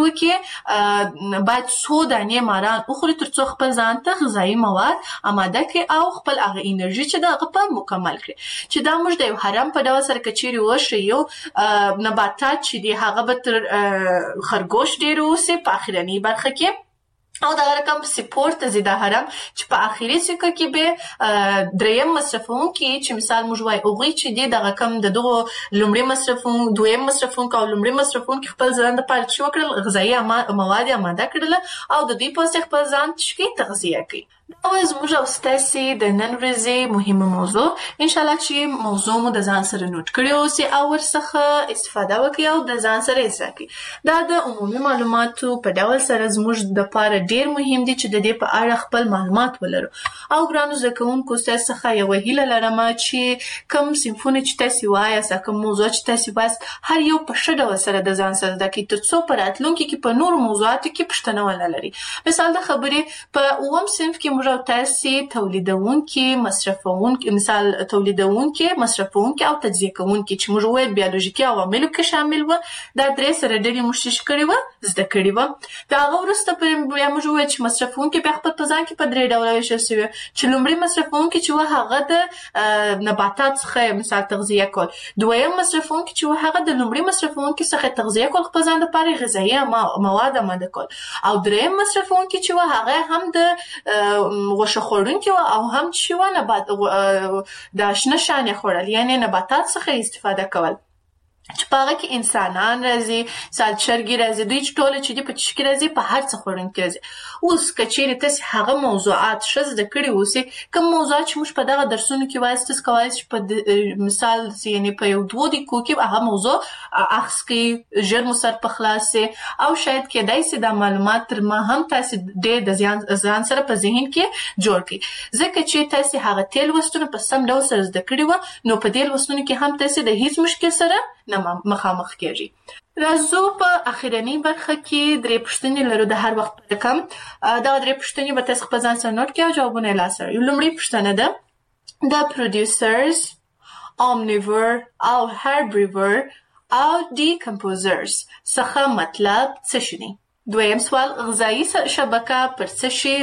وکړي باید څو دانې ماران وخوري تر څو خپل ځان ته غذایي مواد آماده کړي او خپل هغه انرژي چې ده هغه په مکمل کړي چې دا موږ د یو حرم په ډول سره که چیرې وښیو نباتات چې دی هغه به تر خرګوش ډېر اوسي په اخرني برخه کې او دغه رقم سپورت ته ځي دا هرم چې په اخري سکه کې به دریم مصرفونکي چې مثال موږ وایو هغوی چې دي دغه کم د دغو لومړي مصرفونکي دویم مصرفونکي او لومړي مصرفونکي خپل ځان دپاره چې وکړل غذایي مواد یې آماده کړله او د دوی په واسطه خپل ځان چې تغذیه کوي. دا وه زموږ او ستاسې د نن ورځې مهمه موضوع انشاءالله چې موضوع مو د ځان سره نوټ کړې اوسي او ورڅخه استفاده وکړئ او د ځان سره یې زده کړئ. دا د عمومي معلوماتو په ډول سره زموږ دپاره ډېر مهم دي چې د دې په اړه خپل معلومات ولرو او ګرانو زده کوونکو ستاسو څخه یوه هیله لرمه چې کوم صنفونه چې تاسې وایاست کوم موضوع چې تاسې وایاست هر یو په ښه ډول سره د ځان سره زده کړئ تر څو په راتلونکي کې په نورو موضوعاتو کې پوښتنه ونه لري. مثال د خبرې په اووم صنف کې موږ او تاسې تولیدونکي مصرفونکي مثال تولیدونکي مصرفونکي او تجزیه کوونکي چې موږ وویل بیولوژیکي عواملو کې شامل وه دا درې سره ډلې موږ څه کړې وه زده کړې وه. د هغه وروسته بیا موږ وویل چې مصرفونکي بیا خپل په ځان کې په درې ډوله ویشل سوي چې لومړي مصرفونکي چې وه هغه د نباتات څخه مثال تغذیه کول دویم مصرفونکي چې وه هغه د لومړي مصرفونکي څخه تغذیه کول خپل ځان دپاره غذایي مواد آماده کول او دریم مصرفونکي چې وه هغه هم د غوښه خوړونکي وه او هم چې وه نبات د شنه شیان یې خوړل یعنې نباتات څخه استفاده کول چې په هغه کې انسانان راځي، سالچرګي راځي، دوی چې ټوله چې دي په چشکې راځي، په هر څه خوړونکي راځي. اوس که چیرې تاسې هغه موضوعات ښه زده کړي اوسئ، کوم موضوعات چې موږ په دغه درسونو کې وایاست، تاسې کولی شئ په مثال یعنې په یو دوو دقیقو کې هغه موضوع اخذ کړئ، ژر مو سر په خلاص شي، او شاید کېدای شي دا معلومات تر ما هم تاسې ډېر د ځان سره په ذهن کې جوړ کړئ. ځکه چې تاسې هغه تېر لوستونه په سم ډول سره زده کړي وه، نو په دې لوستونو کې هم تاسې د هیڅ مشکل سره نه مخامخ کېږي. راځو په اخرنۍ برخه کې درې پوښتنې لرو د هر وخت په رقم. دغه درې پوښتنې به تاسې خپل ځان سره نوټ کړئ او جوابونه یې لاسته راوړئ. لومړۍ پوښتنه ده د producers، omnivore او herbivore او decomposers څخه مطلب څه شي دی؟ دویم سوال غذایي شبکه پر څه شي